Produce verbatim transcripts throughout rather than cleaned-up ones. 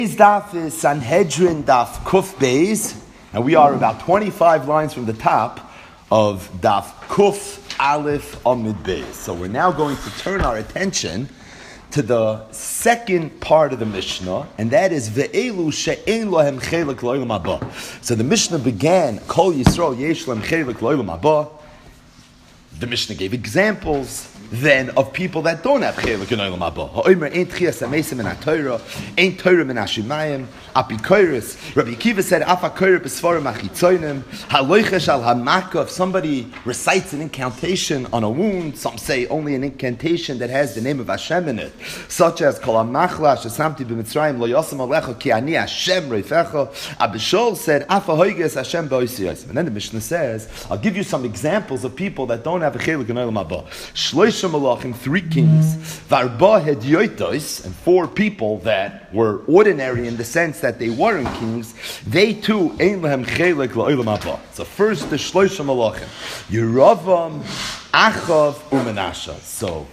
Today's daf is Sanhedrin daf Kuf Beis, and we are about twenty-five lines from the top of daf Kuf Aleph Amid Beis. So we're now going to turn our attention to the second part of the Mishnah, and that is Ve'elu she'ein lohem chelik lo'olam haba. So the Mishnah began Kol Yisrael yesh lohem chelik lo'olam haba. The Mishnah gave examples then of people that don't have chelik in olam haba. Ha'omer ain't chias amesim in ha-Torah, ain't Torah min ha-Shemayim, apikoris. Rabbi Akiva said, Afa koyer b'sfarim achitzonim, ha'loichesh al hamaka. If somebody recites an incantation on a wound, some say only an incantation that has the name of Hashem in it, such as Kol ha'machla shesamti b'mitzrayim lo yosam alecha ki ani Hashem reifecha. Abishol said, Afa hoiges Hashem ba'osi yosim. And then the Mishnah says, I'll give you some examples of people that don't have a chelik in olam haba. Shloisha malachim, three kings, varba hedyotos, and four people that were ordinary in the sense that they weren't kings. They too ein lehem chelik la'olam haba. So first the shloisha malachim, Yeravam, Achav, Umenasha. So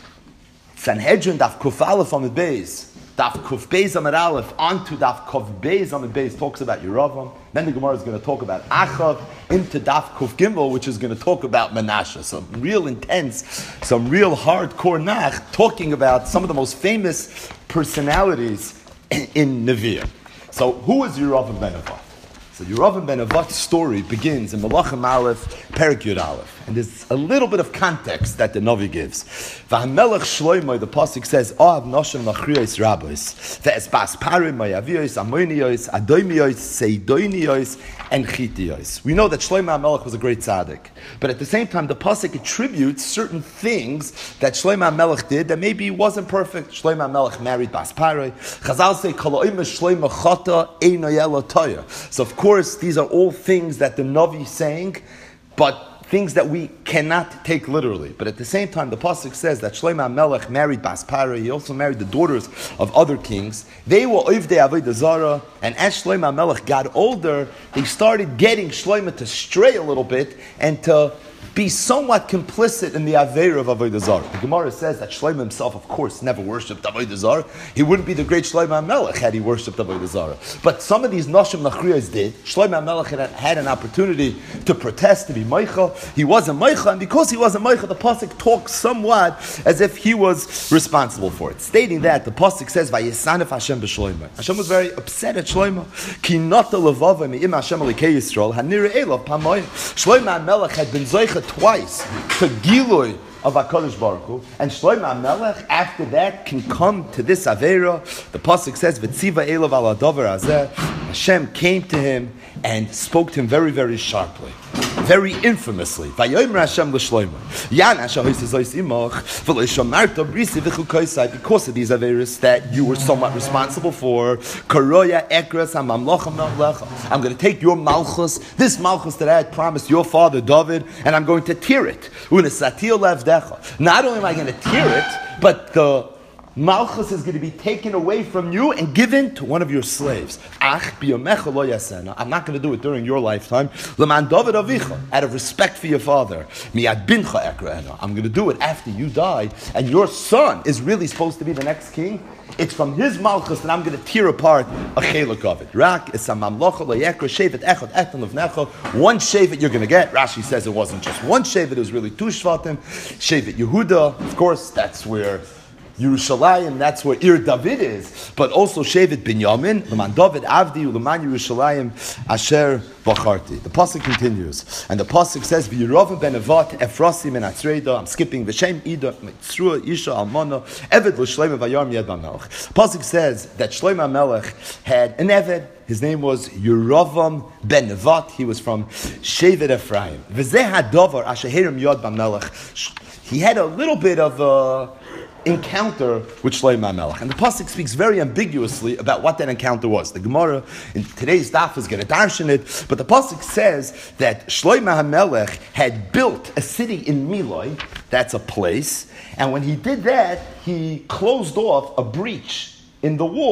Sanhedrin daf Kuf Aleph Amid Beis, daf Kuf Beis Amid Aleph onto daf Kuf Beis Amid Beis talks about Yeravam. Then the Gemara is going to talk about Achav into daf Kuf Gimel, which is going to talk about Menashe. Some real intense, some real hardcore nach, talking about some of the most famous personalities in Nevi'im. So who is Yeravam ben Nevat? So Yeravam ben Nevat's story begins in Malachim Aleph, Perek Yud Aleph. And there's a little bit of context that the Navi gives. V'hamelech Shlomo, the pasuk says, Ohav noshem lachriyos rabos, ve'esbas parim ma'yaviyos, amoniyos, adoimiyos, seidoiniyos, and chitiyos. We know that Shlomo HaMelech was a great tzaddik. But at the same time, the pasuk attributes certain things that Shlomo HaMelech did that maybe wasn't perfect. Shlomo HaMelech married Bas Parai. Chazal say, Kol ha'omer Shlomo chata eino yelo toya. So of course, these are all things that the Navi is saying, but things that we cannot take literally. But at the same time, the pasuk says that Shlomo HaMelech married Bas Parai. He also married the daughters of other kings. They were Ovdei Avodah Zarah, and as Shlomo HaMelech got older, they started getting Shlomo to stray a little bit and to be somewhat complicit in the Aveira of Avodah Zarah. The Gemara says that Shlomo himself, of course, never worshipped Avodah Zarah. He wouldn't be the great Shlomo HaMelech had he worshipped Avodah Zarah. But some of these Noshim Nachriyos did. Shlomo HaMelech had, had an opportunity to protest, to be Meicha. He wasn't Meicha, and because he wasn't Meicha, the Pasuk talks somewhat as if he was responsible for it. Stating that, the Pasuk says, Vayisanef Hashem b'Shlomo. Hashem was very upset at Shlomo. Ki nata levava mi'im Hashem alikei Yisrael, hanira elav pamoyim. Shlomo HaMelech had been Zoicha twice to Gilui of HaKadosh Baruch Hu, and Shlomo HaMelech after that can come to this Aveira. The pasuk says, "V'tziva elav al hadavar hazeh." Hashem came to him and spoke to him very, very sharply, very infamously. Vayomer Hashem l'Shlomo, Yan asher hoyses lois imach, v'lo shomarta brisi v'chukoisai, because of these Aveiros that you were somewhat responsible for. Karoya ekras hamamlocha mamlecha. I'm going to take your malchus, this malchus that I had promised your father David, and I'm going to tear it. Unesatil levdecha. Not only am I going to tear it, but the Malchus is going to be taken away from you and given to one of your slaves. Ach biyomecha lo yasena. I'm not going to do it during your lifetime. Leman David avicha, out of respect for your father. Miyad bincha ekra'ena. I'm going to do it after you die, and your son is really supposed to be the next king. It's from his malchus that I'm going to tear apart a chelik of it. Rak is a mamlocha lo yekra shevet echad etan levnecha. One shevet you're going to get. Rashi says it wasn't just one shevet; it was really two shvatim. Shevet Yehuda, of course, that's where Yerushalayim, that's where Ir David is, but also Shevet Binyamin, Leman David Avdi, Leman Yerushalayim Asher Bacharti. The pasuk continues, and the pasuk says, "V'Yeravam ben Nevat Efrasim and Atzreida." I'm skipping V'Shem Ida Mitzrua Isha Almana Eved l'Shlomo Vayar Miyad HaMelech. The pasuk says that Shlomo HaMelech had an Eved. His name was Yeravam ben Nevat. He was from Shevet Ephraim. V'Zeh Hadavar Asher Herem Yad HaMelech. He had a little bit of a encounter with Shlomo HaMelech. And the pasuk speaks very ambiguously about what that encounter was. The Gemara in today's daf is going to darshan it, but the pasuk says that Shlomo HaMelech had built a city in Miloi, that's a place, and when he did that, he closed off a breach in the wall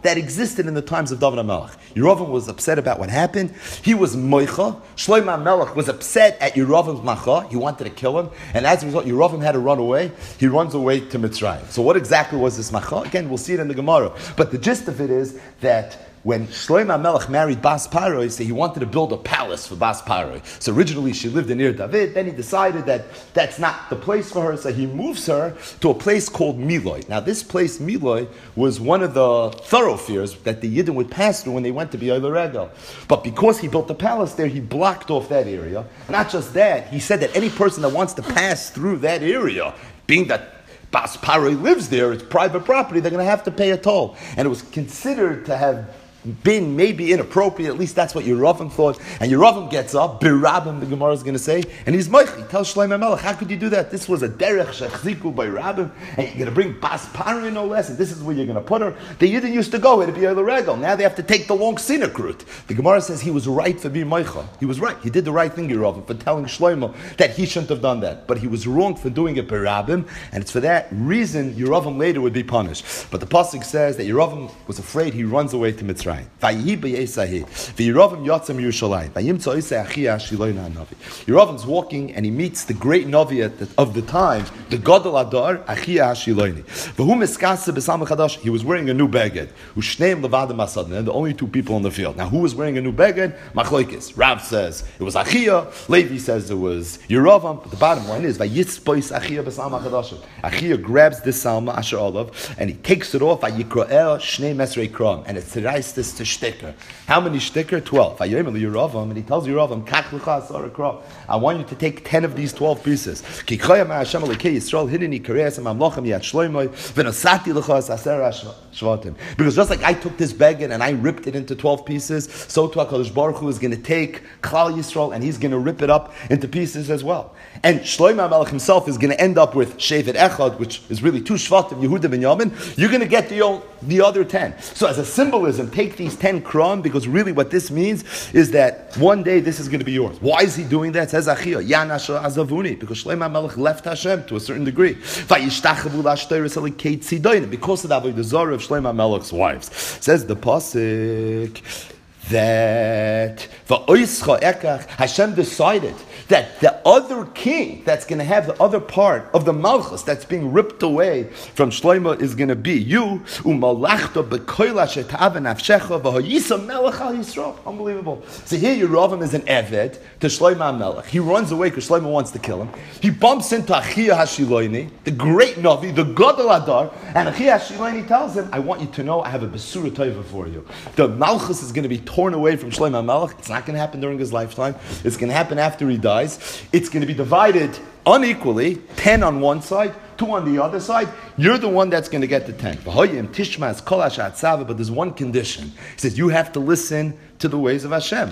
that existed in the times of David HaMelech. Yerovam was upset about what happened. He was moicha. Shlomo HaMelech was upset at Yerovam's macha. He wanted to kill him. And as a result, Yerovam had to run away. He runs away to Mitzrayim. So what exactly was this macha? Again, we'll see it in the Gemara. But the gist of it is that when Shlomo HaMelech married Bas Paroi, so he wanted to build a palace for Bas Paroi. So originally she lived in Ir David. Then he decided that that's not the place for her, so he moves her to a place called Miloi. Now this place, Miloi, was one of the thoroughfares that the Yidden would pass through when they went to B'Yoel Regel. But because he built the palace there, he blocked off that area. Not just that, he said that any person that wants to pass through that area, being that Bas Paroi lives there, it's private property, they're going to have to pay a toll. And it was considered to have been maybe inappropriate, at least that's what Yerovam thought. And Yerovam gets up, Birabim, the Gemara is going to say, and he's Moich. He tells Shlomo HaMelech, how could you do that? This was a derech shechziku by Rabim, and you're going to bring Bas Paroi no less, and this is where you're going to put her. The Yidden used to go, it'd be a regel. Now they have to take the long scenic route. The Gemara says he was right for being Moicha. He was right. He did the right thing, Yerovam, for telling Shlomo that he shouldn't have done that. But he was wrong for doing it by Rabim, and it's for that reason Yerovam later would be punished. But the pasuk says that Yerovam was afraid, he runs away to Mitzrayim. Yerovam's walking and he meets the great Navi of the time, the Gadol Adar, Achia Hashiloni. He was wearing a new beged. And the only two people in the field. Now, who was wearing a new beged? Machloikis. Rav says it was Achia. Levi says it was Yerovam. But the bottom line is Achia grabs this salma Asher Olav and he takes it off. And it's this to shticker. How many shticker? Twelve. And he tells Yerovam, I want you to take ten of these twelve pieces. Because just like I took this beged and I ripped it into twelve pieces, so too HaKadosh Baruch Hu is going to take Klal Yisrael and he's going to rip it up into pieces as well. And Shlomo HaMelech himself is going to end up with Shevet Echad, which is really two Shvatim, Yehuda and Yamin. You're going to get the, the other ten. So as a symbolism, take these ten kram, because really what this means is that one day this is going to be yours. Why is he doing that? It says Achia, Yanasha Azavuni, because Shlomo HaMelech left Hashem to a certain degree. Because of the Avodah Zarah of Shlomo HaMelech's wives. It says the pasuk that Hashem decided that the other king that's going to have the other part of the Malchus that's being ripped away from Shlomo is going to be you. Unbelievable. So here Yerovam is an Eved to Shlomo HaMelech. He runs away because Shlomo wants to kill him. He bumps into Achia Hashiloni, the great Navi, the Gadol Adar, and Achia Hashiloni tells him, I want you to know I have a Besura Tova for you. The Malchus is going to be torn away from Shlomo HaMelech. It's not going to happen during his lifetime. It's going to happen after he dies. It's going to be divided unequally, ten on one side, two on the other side. You're the one that's going to get the ten. But there's one condition. He says, you have to listen to the ways of Hashem.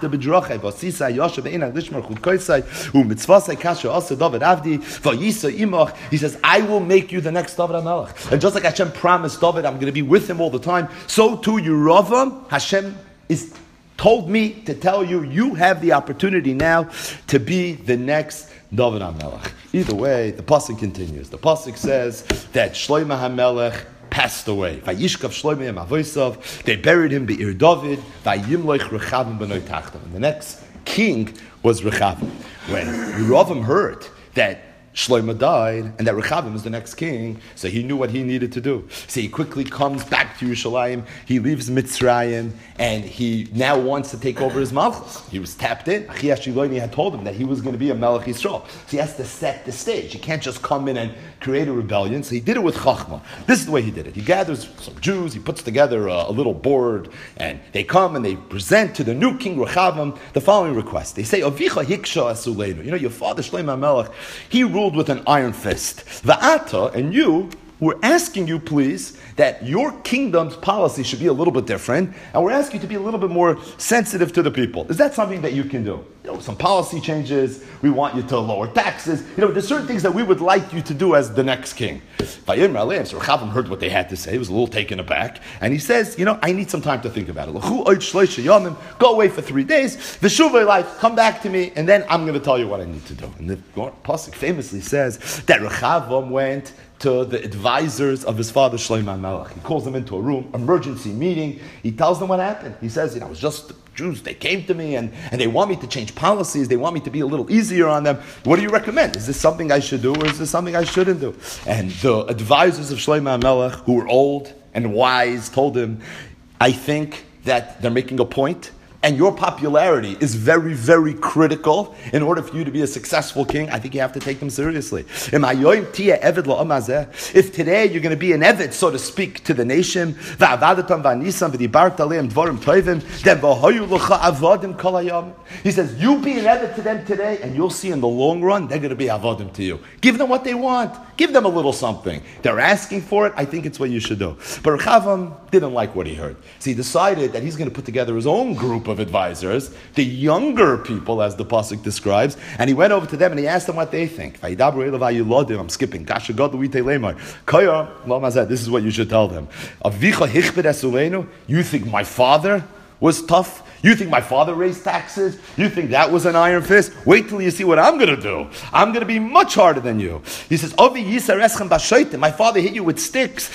He says, I will make you the next David HaMelech. And just like Hashem promised David, I'm going to be with him all the time, so too Yerovam, Hashem is told me to tell you, you have the opportunity now to be the next David HaMelech. Either way, the pasuk continues. The pasuk says that Shlomo HaMelech passed away. Vayishkav Shlomo Avosav. They buried him be'ir David. Vayimloich Rechavim b'noi Tachtav. And the next king was Rechavim. When Yerovam heard that Shlomo died, and that Rechavim was the next king, so he knew what he needed to do. So he quickly comes back to Yerushalayim, he leaves Mitzrayim, and he now wants to take over his Malchus. He was tapped in. Achia Shiloni had told him that he was going to be a Melech Yisrael. So he has to set the stage. He can't just come in and create a rebellion, so he did it with Chachma. This is the way he did it. He gathers some Jews, he puts together a, a little board, and they come and they present to the new king Rechavim the following request. They say, Avicha Hiksha Asuleinu. You know, your father Shlomo HaMelech, he ruled with an iron fist. Va'ata, and you, we're asking you, please, that your kingdom's policy should be a little bit different, and we're asking you to be a little bit more sensitive to the people. Is that something that you can do? You know, some policy changes, we want you to lower taxes. You know, there's certain things that we would like you to do as the next king. Vayim Raleim, so Rechavim heard what they had to say. He was a little taken aback, and he says, you know, I need some time to think about it. Go away for three days, V'shuvay life, come back to me, and then I'm going to tell you what I need to do. And the pasuk famously says that Rechavim went to the advisors of his father Shlomo HaMelech. He calls them into a room, emergency meeting. He tells them what happened. He says, you know, it was just Jews, they came to me and, and they want me to change policies. They want me to be a little easier on them. What do you recommend? Is this something I should do or is this something I shouldn't do? And the advisors of Shlomo HaMelech, who were old and wise, told him, I think that they're making a point. And your popularity is very, very critical in order for you to be a successful king. I think you have to take them seriously. If today you're going to be an Eved, so to speak, to the nation, then he says, you be an Eved to them today, and you'll see in the long run, they're going to be Avodim to you. Give them what they want. Give them a little something. They're asking for it. I think it's what you should do. But Rechavam didn't like what he heard. So he decided that he's going to put together his own group of advisors, the younger people, as the pasuk describes, and he went over to them and he asked them what they think. I'm skipping. This is what you should tell them. You think my father was tough? You think my father raised taxes? You think that was an iron fist? Wait till you see what I'm going to do. I'm going to be much harder than you. He says, my father hit you with sticks.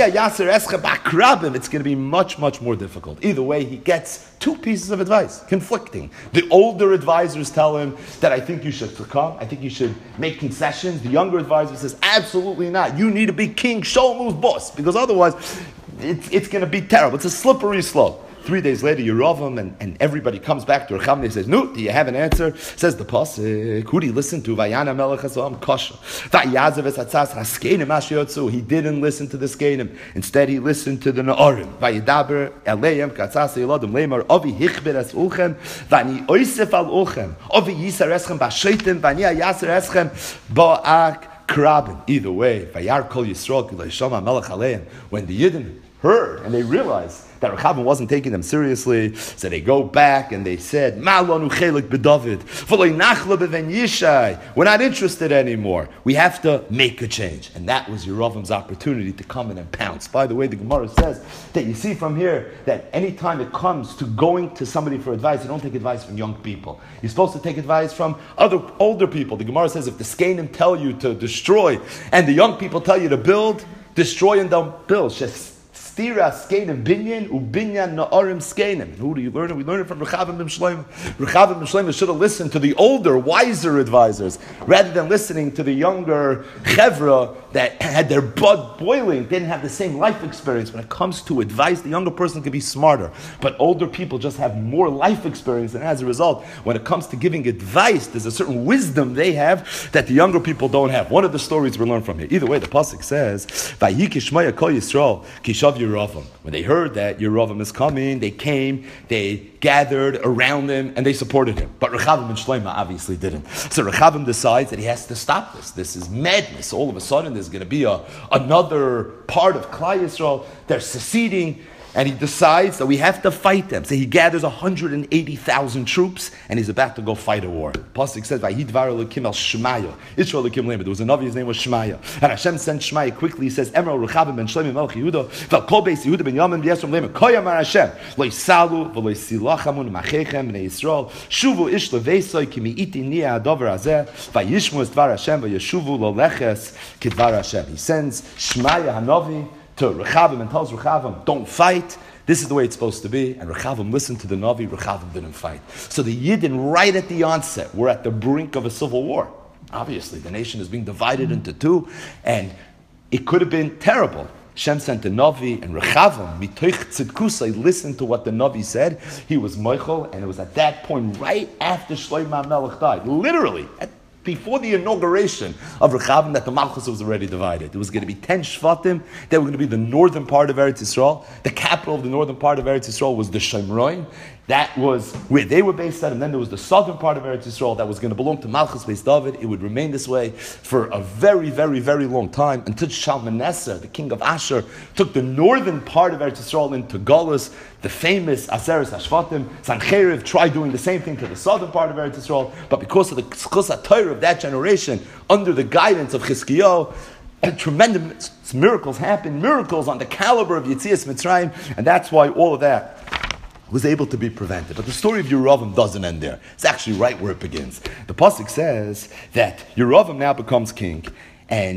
It's going to be much, much more difficult. Either way, he gets two pieces of advice, conflicting. The older advisors tell him that I think you should succumb. I think you should make concessions. The younger advisor says, absolutely not. You need to be king, Shlomo's boss, because otherwise it's, it's going to be terrible. It's a slippery slope. Three days later, Yerovam and, and everybody comes back to Rechavam and he says, no, do you have an answer? Says the pasuk, who do you listen to? Vayana melech haSodom kosher. Vayazav es hatzas haskenim asher. He didn't listen to the skenim. Instead, he listened to the Na'arim. Vayidaber eleim katzas yeladim leimar avi hichber es ulchem vani oisef al ulchem avi yisar eschem b'sheitim vani yaser eschem ba'ak krabin. Either way, vayar kol Yisrael kilei shama melech aleim. When the Yidden heard and they realized that Rechavam wasn't taking them seriously, so they go back and they said, "Ma'alonu chelik b'David, v'lo nachla b'ven Yishai." We're not interested anymore. We have to make a change, and that was Yerovam's opportunity to come in and pounce. By the way, the Gemara says that you see from here that any time it comes to going to somebody for advice, you don't take advice from young people. You're supposed to take advice from other older people. The Gemara says if the Skenim tell you to destroy, and the young people tell you to build, destroy and don't build. Just Stira skenim binyan ubinyan na'arim skenim. Who do you learn it? We learn it from Rechavam ben Shlomo. Rechavam ben Shlomo should have listened to the older, wiser advisors rather than listening to the younger chevra that had their blood boiling, didn't have the same life experience. When it comes to advice, the younger person can be smarter, but older people just have more life experience, and as a result, when it comes to giving advice, there's a certain wisdom they have that the younger people don't have. One of the stories we learn from here. Either way, the pasuk says, "Vayiki Shmaya Kol Yisrael Kishav Yerovam." When they heard that Yerovam is coming, they came, they gathered around him, and they supported him. But Rechavam ben Shlomo obviously didn't. So Rechavam decides that he has to stop this. This is madness. All of a sudden, there's going to be a, another part of Klal Yisrael. They're seceding. And he decides that we have to fight them. So he gathers one hundred eighty thousand troops, and he's about to go fight a war. Pasuk says, "Vayidvar Elokim el Shmaya." Israel Elokim Lemed. There was a Navi, his name was Shmaya. And Hashem sent Shmaya quickly. He says, "Emerald Rechavam ben Shlomo melech Yehuda, v'kol beis Yehuda ben Yamin v'Yesrom Lemed. Koyamar Hashem lo yisalu v'lo yisilachamun machechem bnei Yisrael. Shuvu ish leveisoi ki mi'iti niya adover hazeh v'yishmu es dvar Hashem v'yeshuvu lo leches kidvar Hashem." He sends Shmaya Hanavi to Rechavam and tells Rechavam, don't fight. This is the way it's supposed to be. And Rechavam listened to the Navi. Rechavam didn't fight. So the Yidden, right at the onset, were at the brink of a civil war. Obviously, the nation is being divided into two, and it could have been terrible. Shem sent the Navi, and Rechavam, mitoich tzidkusai, listened to what the Navi said. He was Michael, and it was at that point, right after Shlomo HaMelech died, literally, at before the inauguration of Rechavam, that the Malchus was already divided. It was going to be ten Shvatim. They were going to be the northern part of Eretz Yisrael. The capital of the northern part of Eretz Yisrael was the Shomron. That was where they were based at, and then there was the southern part of Eretz Yisrael that was going to belong to Malchus Beis David. It would remain this way for a very, very, very long time until Shalmaneser, the king of Asher, took the northern part of Eretz Yisrael into Galus. The famous Aseres Hashvatim, Sancheriv tried doing the same thing to the southern part of Eretz Yisrael, but because of the Chus HaTorah of that generation, under the guidance of Chizkiyahu, and tremendous miracles happened, miracles on the caliber of Yetzias Mitzrayim, and that's why all of that was able to be prevented. But the story of Yerovam doesn't end there. It's actually right where it begins. The pasuk says that Yerovam now becomes king, and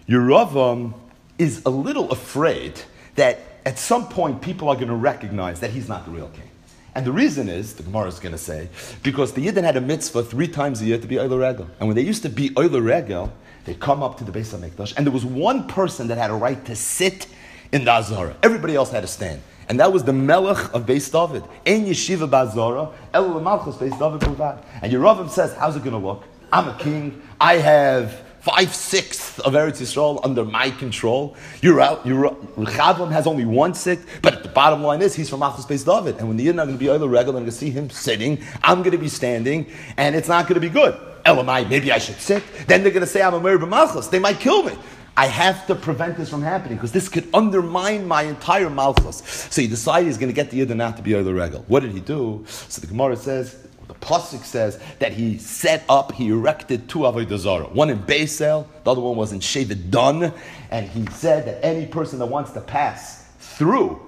Yeravam is a little afraid that at some point people are going to recognize that he's not the real king. And the reason is, the Gemara is going to say, because the Yidden had a mitzvah three times a year to be Oile Regel. And when they used to be Oile Regel, they come up to the Beis HaMikdash, and there was one person that had a right to sit in the Azara. Everybody else had to stand. And that was the Melech of Beis David. Ein Yeshiva B'Azara, El L'Malchus Beis David B'Vad. And Yeravam says, how's it going to look? I'm a king. I have five-sixths of Eretz Yisrael under my control. Rechavam has only one-sixth, but the bottom line is he's from Malchus Beis David. And when the Yidden are going to be Oile Regel, they're going to see him sitting, I'm going to be standing, and it's not going to be good. Elamai, maybe I should sit. Then they're going to say I'm a Meir B'Malchus. They might kill me. I have to prevent this from happening because this could undermine my entire Malchus. So he decided he's going to get the Yidden not to be Oile Regel. What did he do? So the Gemara says, the Pasuk says that he set up, he erected two Avodah Zarah. One in Beisel, the other one was in Shevet Dan. And he said that any person that wants to pass through,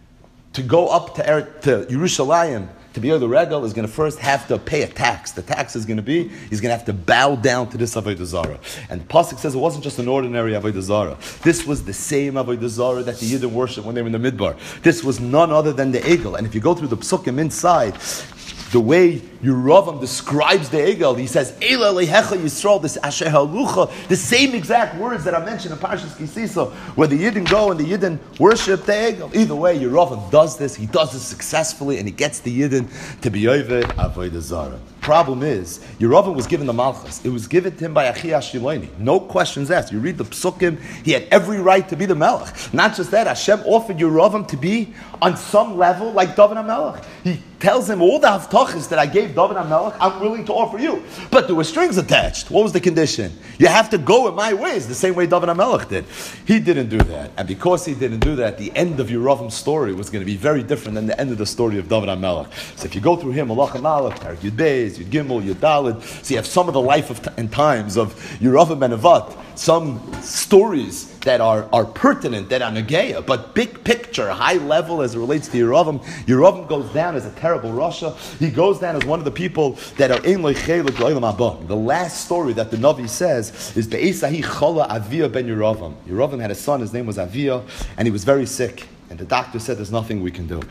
to go up to, er- to Yerushalayim, to be Oile Regel, is going to first have to pay a tax. The tax is going to be, he's going to have to bow down to this Avodah Zarah. And the Pasuk says it wasn't just an ordinary Avodah Zarah. This was the same Avodah Zarah that the Yidden worshipped when they were in the Midbar. This was none other than the Egel. And if you go through the Psukim inside, the way Yeravam describes the Egel, he says, Eila Lehecha Yisrael, this Asher Halucha, the same exact words that I mentioned in Parshas Kisisa, where the Yidden go and the Yidden worship the Egel. Either way, Yeravam does this, he does this successfully, and he gets the Yidden to be Oved Avodah Zarah. Problem is, Yeravam was given the Malchus. It was given to him by Achia Shiloni. No questions asked. You read the Psukim, he had every right to be the Melech. Not just that, Hashem offered Yeravam to be on some level like David HaMelech. He tells him, all the Haftachas that I gave David HaMelech, I'm willing to offer you. But there were strings attached. What was the condition? You have to go in my ways, the same way David HaMelech did. He didn't do that. And because he didn't do that, the end of Yeravam's story was going to be very different than the end of the story of David HaMelech. So if you go through him, Malach HaMalach, Parak Yud Beis, Yud Gimel, Yud Daled, so you have some of the life of t- and times of Yeravam and Nevat, some stories that are, are pertinent, that are Nageya, but big picture, high level as it relates to Yeravam. Yeravam goes down as a terrible Rasha. He goes down as one of the people that are Ein Lo Chelik L'Olam Haba. The last story that the Navi says is Be'esahi Chala Avia ben Yeravam. Yeravam had a son, his name was Avia, and he was very sick. And the doctor said, there's nothing we can do.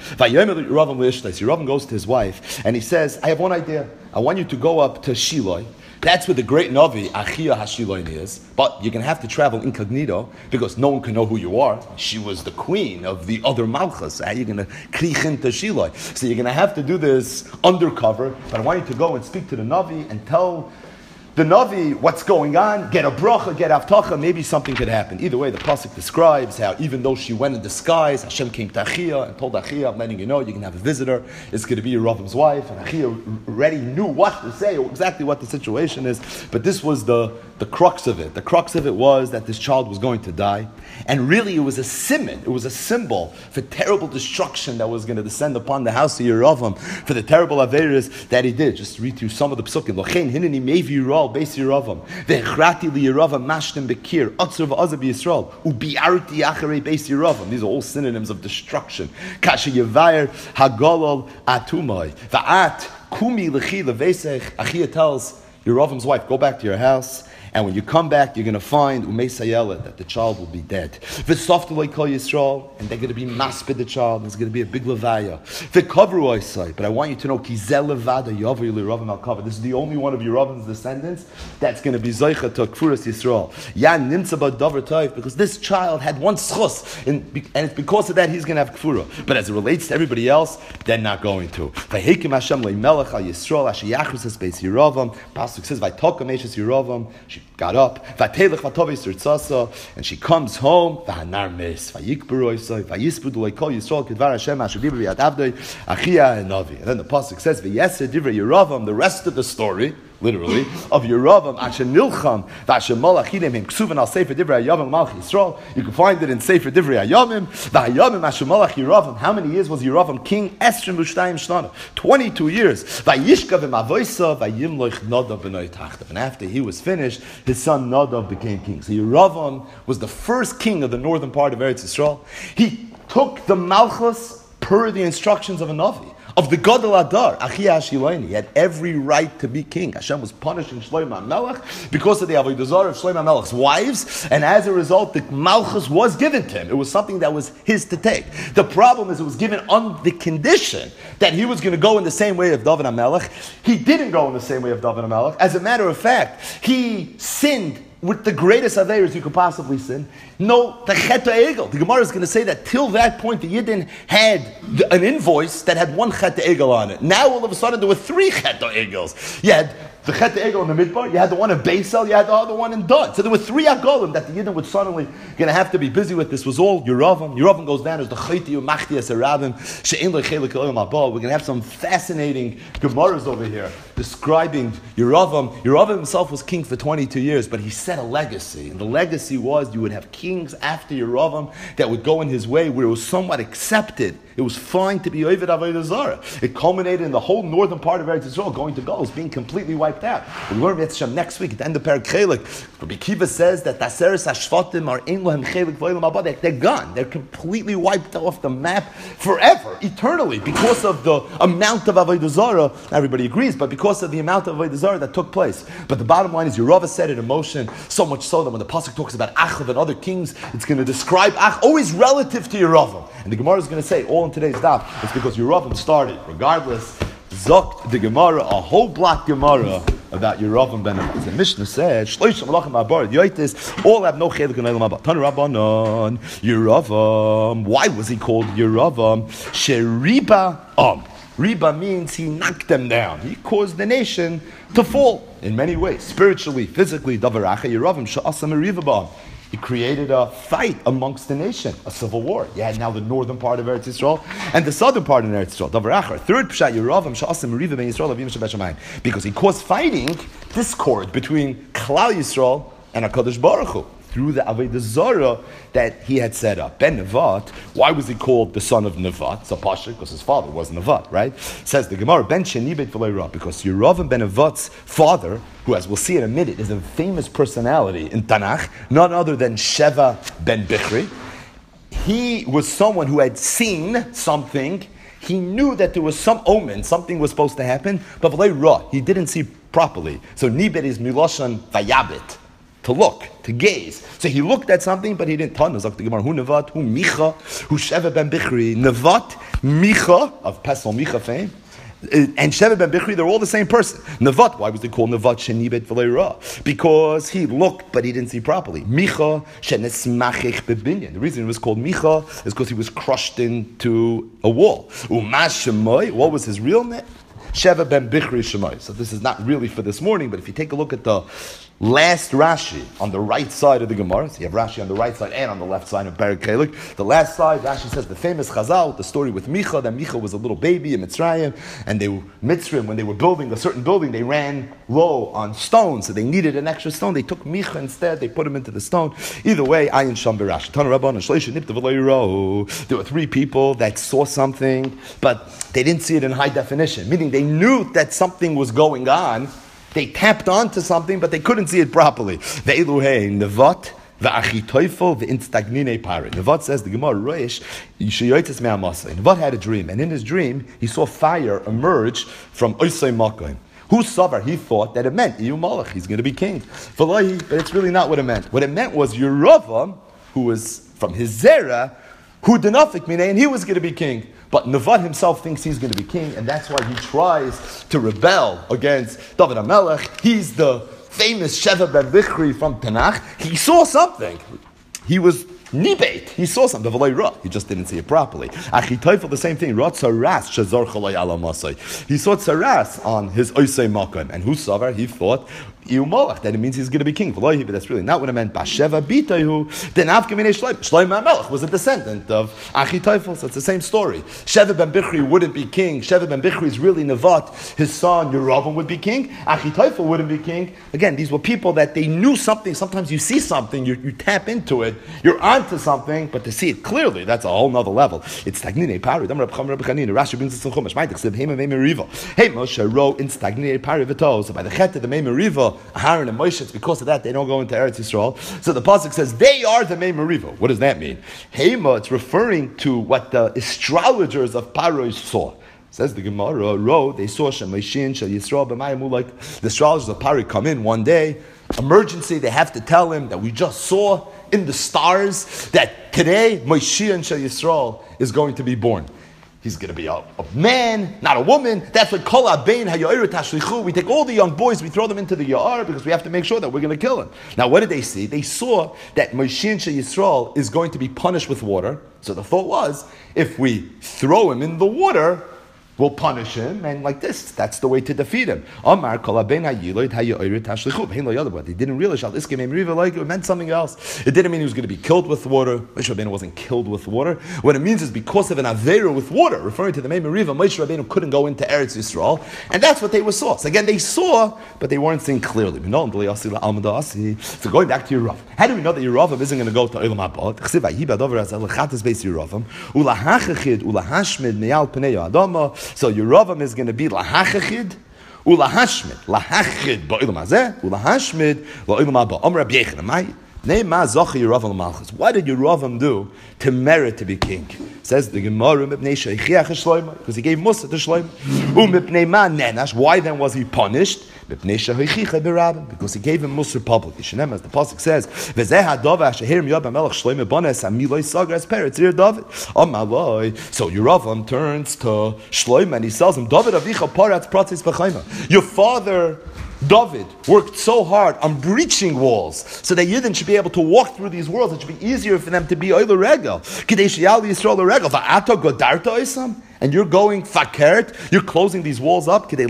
Yeravam goes to his wife, and he says, I have one idea. I want you to go up to Shiloh. That's where the great Navi, Achia HaShiloin, is. But you're going to have to travel incognito, because no one can know who you are. She was the queen of the other Malchus. How are you going to krich into Shiloh? So you're going to have to do this undercover. But I want you to go and speak to the Navi and tell the Navi what's going on, get a bracha, get avtacha, maybe something could happen. Either way, the Pasuk describes how even though she went in disguise, Hashem came to Achia and told Achia, I'm letting you know, you can have a visitor, it's going to be Yeravam's wife, and Achia already knew what to say, exactly what the situation is, but this was the, the crux of it. The crux of it was that this child was going to die, and really it was a siman, it was a symbol for terrible destruction that was going to descend upon the house of Yeravam, for the terrible averis that he did. Just read through some of the Psukim. L'chein hineni mevi Yerav Beis Yeravam ve'echrati li Yeravam mashtem bekir atzur v'azab Yisrael ubiarti acharei Beis Yeravam. These are all synonyms of destruction. Kasha yevayer hagolol atumai va'at kumi lechi levesech. Achia tells Yeravam's wife, go back to your house, and when you come back, you're going to find Umei Sayela, that the child will be dead. V'softalei kol Yisrael, and they're going to be maspid the child, and there's going to be a big levaya. V'kavru oisai, but I want you to know, Kizel levada yavu Yeravam al kavod. This is the only one of Yeravam's descendants that's going to be Zoicha to Kfuras Yisrael. Yan nimtza ba davar toiv, because this child had one schus, and, and it's because of that he's going to have Kfura. But as it relates to everybody else, they're not going to. V'hekim Hashem le'melech al Yisrael, asher yachus es beis Yeravam. Pasuk says, V'toka meishes Yeravam. She got up, and she comes home, and then the Pasuk says, the rest of the story, literally, of Yeravam, you can find it in Sefer Divrei Hayamim. How many years was Yeravam king? twenty-two years. And after he was finished, his son Nadav became king. So Yeravam was the first king of the northern part of Eretz Yisrael. He took the Malchus per the instructions of a Navi. of the Gadol Adar, Achia Hashiloini. He had every right to be king. Hashem was punishing Shlomo HaMelech because of the Avodah Zarah of Shlomo HaMelech's wives, and as a result, the Malchus was given to him. It was something that was his to take. The problem is it was given on the condition that he was going to go in the same way of David HaMelech. He didn't go in the same way of David HaMelech. As a matter of fact, he sinned with the greatest averos you could possibly sin. No, the Chet Egel. The Gemara is going to say that till that point, the Yidden had the, an invoice that had one Chet Egel on it. Now, all of a sudden, there were three Chet Egels. You had the Chet Egel in the Midbar, you had the one in Beisel, you had the other one in Dun. So there were three Agolim that the Yidden would suddenly going to have to be busy with. This was all Yeravam. Yeravam goes down as the Chayti Umachti Asarabim, She'en Lechelik Elam Abba. We're going to have some fascinating Gemaras over here describing Yeravam. Yeravam himself was king for twenty-two years, but he set a legacy. And the legacy was you would have kings after Yeravam that would go in his way where it was somewhat accepted. It was fine to be Ovid Avodah Zarah. It culminated in the whole northern part of Eretz Yisrael going to Golos, being completely wiped out. We learn Yetz Hashem next week at the end of Perek Chelik. Rabbi Kiva says that Taseres HaShvatim are Ein Lohem Chelik V'Olam Haba. They're gone. They're completely wiped off the map forever, eternally, because of the amount of Avodah Zarah. Everybody agrees, but because of the amount of Avodah Zarah that took place. But the bottom line is Yerava set it in motion, so much so that when the Pasuk talks about Achav and other kings, it's going to describe Ach always relative to Yeravam. And the Gemara is going to say, all in today's daf, it's because Yeravam started. Regardless, Zokt the Gemara, a whole block Gemara about Yeravam ben Nevat. The Mishnah said, Shloishim Malachim Abar Yoitis, all have no chelik in Eilam Haba. Tan Rabbanon, Yeravam. Why was he called Yeravam? Sheriba Am. Riba means he knocked them down. He caused the nation to fall in many ways, spiritually, physically. Davaracha Yeravam Sha'asam Riva. He created a fight amongst the nation, a civil war. You had now the northern part of Eretz Yisrael and the southern part of Eretz Yisrael. Davar third pshat Yeravam Sha'asam Riva ben Yisrael Avim Shabbat Shamayim, because he caused fighting, discord between Klal Yisrael and HaKadosh Baruch Hu through the Avodah Zarah that he had set up. Ben Nevat, why was he called the son of Nevat? So Pasha, because his father was Nevat, right? Says the Gemara, Ben Sheni Beit V'Lo Ra, because Yeravam ben Nevat's father, who, as we'll see in a minute, is a famous personality in Tanakh, none other than Sheva ben Bichri. He was someone who had seen something. He knew that there was some omen, something was supposed to happen, but V'Lo Ra, he didn't see properly. So Nibet is Miloshan Vayabit, to look, to gaze. So he looked at something, but he didn't turn. Who Nevat, who Micha, who Sheva ben Bichri. Nevat, Micha, of Pesel Micha fame, and Sheva ben Bichri, they're all the same person. Nevat, why was they called Nevat Sheni Beit V'Lo Ra? Because he looked, but he didn't see properly. Micha, Shenesmachich Bebinyan. The reason it was called Micha is because he was crushed into a wall. Umash Shemoy, what was his real name? Sheva ben Bichri Shemoy. So this is not really for this morning, but if you take a look at the last Rashi on the right side of the Gemara, so you have Rashi on the right side and on the left side of Perek Chelik. The last side, Rashi says the famous Chazal, the story with Micha, that Micha was a little baby in Mitzrayim, and they were, Mitzrayim, when they were building a certain building, they ran low on stone, so they needed an extra stone. They took Micha instead, they put him into the stone. Either way, Ayin Sham B'Rashi. Tana Rabban, Shleisha Nipta V'Lo Yirahu. There were three people that saw something, but they didn't see it in high definition, meaning they knew that something was going on. They tapped onto something, but they couldn't see it properly. The Eluhei Nevat, the Achitoifel, the Instagnine Pare. Nevat says the Gemara Roish, Yishayotis Me'amasai. Nevat had a dream, and in his dream he saw fire emerge from Oisei Makoim. Who saw? He thought that it meant Iyu Malach, he's going to be king. But it's really not what it meant. What it meant was Yeravam, who was from his Zera, who denafik minei, and he was going to be king. But Nevat himself thinks he's going to be king, and that's why he tries to rebel against David HaMelech. He's the famous Sheva ben Bichri from Tanakh. He saw something. He was Nibet. He saw something. He just didn't see it properly. Achitoifel, the same thing. He saw tzaras on his Oisei Makom. And who saw her? He thought Iyu Malach, that it means he's going to be king. But that's really not what it meant. Basheva Bitayu, then Avkamine Shloim. Shloim HaMelech was a descendant of Achitoifel, so it's the same story. Sheva ben Bichri wouldn't be king. Sheva ben Bichri is really Nevat. His son Yeravam would be king. Achitoifel wouldn't be king. Again, these were people that they knew something. Sometimes you see something, you, you tap into it, you're onto something, but to see it clearly, that's a whole nother level. It's Tagnine Pari. Rashi brings it to Chumash. Hey, Moshe wrote in Stagnine Pari V'to. So by the chet of the Mei Meriva, Aaron and Moshe, it's because of that they don't go into Eretz Yisrael. So the pasuk says they are the Mei Meriva. What does that mean? Hema, it's referring to what the astrologers of Paro saw. Says the Gemara, Ro, they saw Shemishin, Shal Yisrael, B'mayim, like the astrologers of Pari come in one day, emergency, they have to tell him that we just saw in the stars that today Moshiach and Shal Yisrael is going to be born. He's going to be a, a man, not a woman. That's what Kol Abein HaYo'ir Tashlichu. We take all the young boys, we throw them into the Ya'ar because we have to make sure that we're going to kill him. Now, what did they see? They saw that Moshiach Shal Yisrael is going to be punished with water. So the thought was, if we throw him in the water, we'll punish him, and like this, that's the way to defeat him. Amar Kol Abein HaYo'ir Tashlichu. They didn't realize it meant something else. It didn't mean he was going to be killed with water. Moshe Rabbeinu wasn't killed with water. What it means is because of an Aveira with water, referring to the Mei Meriva, Moshe Rabbeinu couldn't go into Eretz Yisrael, and that's what they were saw. So again, they saw, but they weren't seeing clearly. So going back to Yeravam, how do we know that Yeravam isn't going to go to Olam Haba? So Yeravam is going to be lahachachid ulahashmid, lahachid ba'olam hazeh ulahashmid la'olam haba. Amar Rabbi Yechonah, what did Yeravam do to merit to be king? Says the Gemara, because he gave Musa to Shlomo. Why then was he punished? Because he gave him Musa publicly. As the pasuk says, so Yeravam turns to Shlomo and he tells him, your father David worked so hard on breaching walls so that Yidden should be able to walk through these walls. It should be easier for them to be oil regel. And you're going fakert, you're closing these walls up so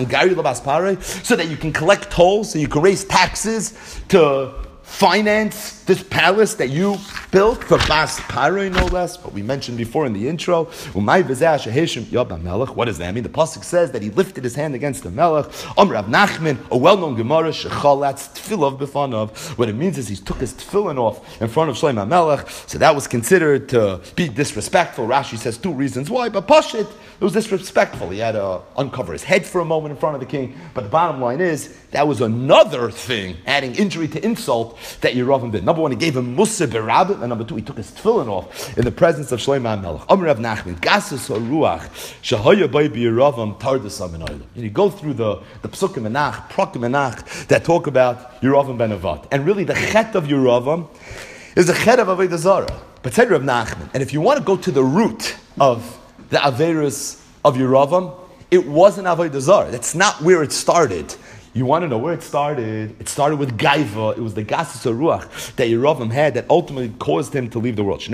that you can collect tolls, so you can raise taxes to finance this palace that you built for Bas Paroi, no less. But we mentioned before in the intro, what does that mean? The pasuk says that he lifted his hand against the Melech. Om Rav Nachman, a well-known Gemara, shechalatz tefillah b'fanav. What it means is he took his tefillin off in front of Shlomo Melech. So that was considered to be disrespectful. Rashi says two reasons why, but Pashit, it was disrespectful. He had to uncover his head for a moment in front of the king. But the bottom line is, that was another thing, adding injury to insult, that Yeravam did. Number one, he gave him Musa Berabim, and number two, he took his tefillin off in the presence of Shlomo HaMelech. Amar Rav Nachman, Gasus HaRuach, Shahaya Bay B'Yeravam Tardas HaMenolim. And you go through the, the Psukim Menach, Prakim Menach, that talk about Yeravam ben Nevat. And really, the chet of Yeravam is the chet of Avodah Zarah. But said Rav Nachman, and if you want to go to the root of the Averis of Yeravam, it wasn't Avodah Zarah. That's not where it started. You want to know where it started? It started with Gaiva. It was the Gasus HaRuach that Yeravam had that ultimately caused him to leave the world.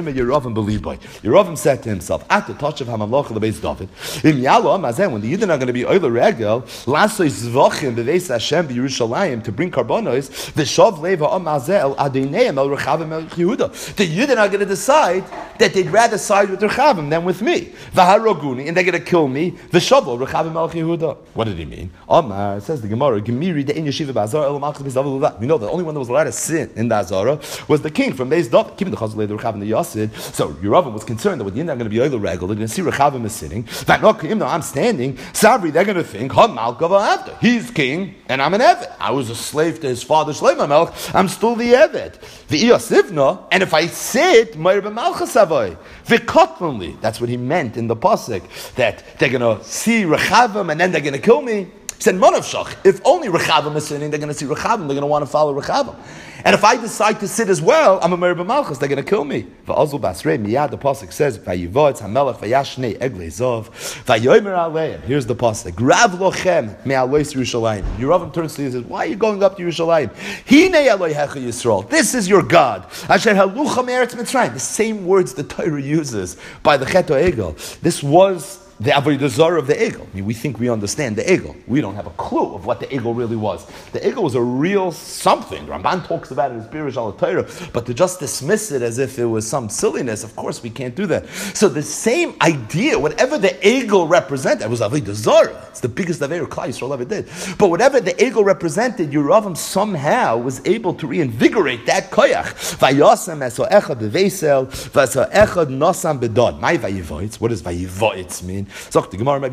Yeravam said to himself, at the touch of Hamalach Lebeis David, when the Yidden are going to be Oile Regel, Lasoi Zvachim Beveis Hashem B'Yerushalayim, to bring karbonos, V'shav Leva Amazel Adeineim El Rechavim El Yehuda. The Yidden are going to decide that they'd rather side with Rechavim than with me. V'haroguni, and they're going to kill me. V'shav Rechavim El Yehuda. What did he mean? Omar says the Gemara, Gemiri de Yeshiva B'Azara El Malchus B'Zav. We know that the only one that was allowed to sin in the Azara was the king from Beis David. Keeping the Chazal the Rechavim the Yasid. So Yeravam was concerned that with the Yidden are going to be Oil Regal, they're going to see Rechavim is sitting. That not Kim, I'm standing. Sabri, they're going to think, Ha Malkava after. He's king and I'm an Evet. I was a slave to his father Shlomo Melech. I'm still the Evet. The Iyasivna, and if I sit, Meir B'Malchus Avai. V'Kotlanli. That's what he meant in the pasuk, that they're going to see Rechavim and then they're going to kill me. He said, Monavshach, if only Rechavim is sinning, they're going to see Rechavim, they're going to want to follow Rechavim. And if I decide to sit as well, I'm a Meir B'Malchus, they're going to kill me. V'azul basrei miyad, the pasuk says, V'yivotz hamelech v'yashnei eglei zov, v'yomer aleim. Here's the pasuk. Rav lochem me'alois Yerushalayim. Yeravam turns to you and says, why are you going up to Yerushalayim? Hinei Elohecha Yisrael. This is your God. Asher halucha me'eretz Mitzrayim. The same words the Torah uses by the Chet HaEgel. This was the Avodah Zarah of the Egel. I mean, we think we understand the Egel. We don't have a clue of what the Egel really was. The Egel was a real something. Ramban talks about it as Birish al Torah, but to just dismiss it as if it was some silliness, of course we can't do that. So the same idea, whatever the Egel represented, it was Avodah Zarah. It's the biggest Avodah Klal Yisrael ever did. But whatever the Egel represented, Yeravam somehow was able to reinvigorate that koyach. Vayasam eso echad b'veisel, v'eso echad nosam bedod. My vayivoitz. What does vayivoitz mean? So the Gemara,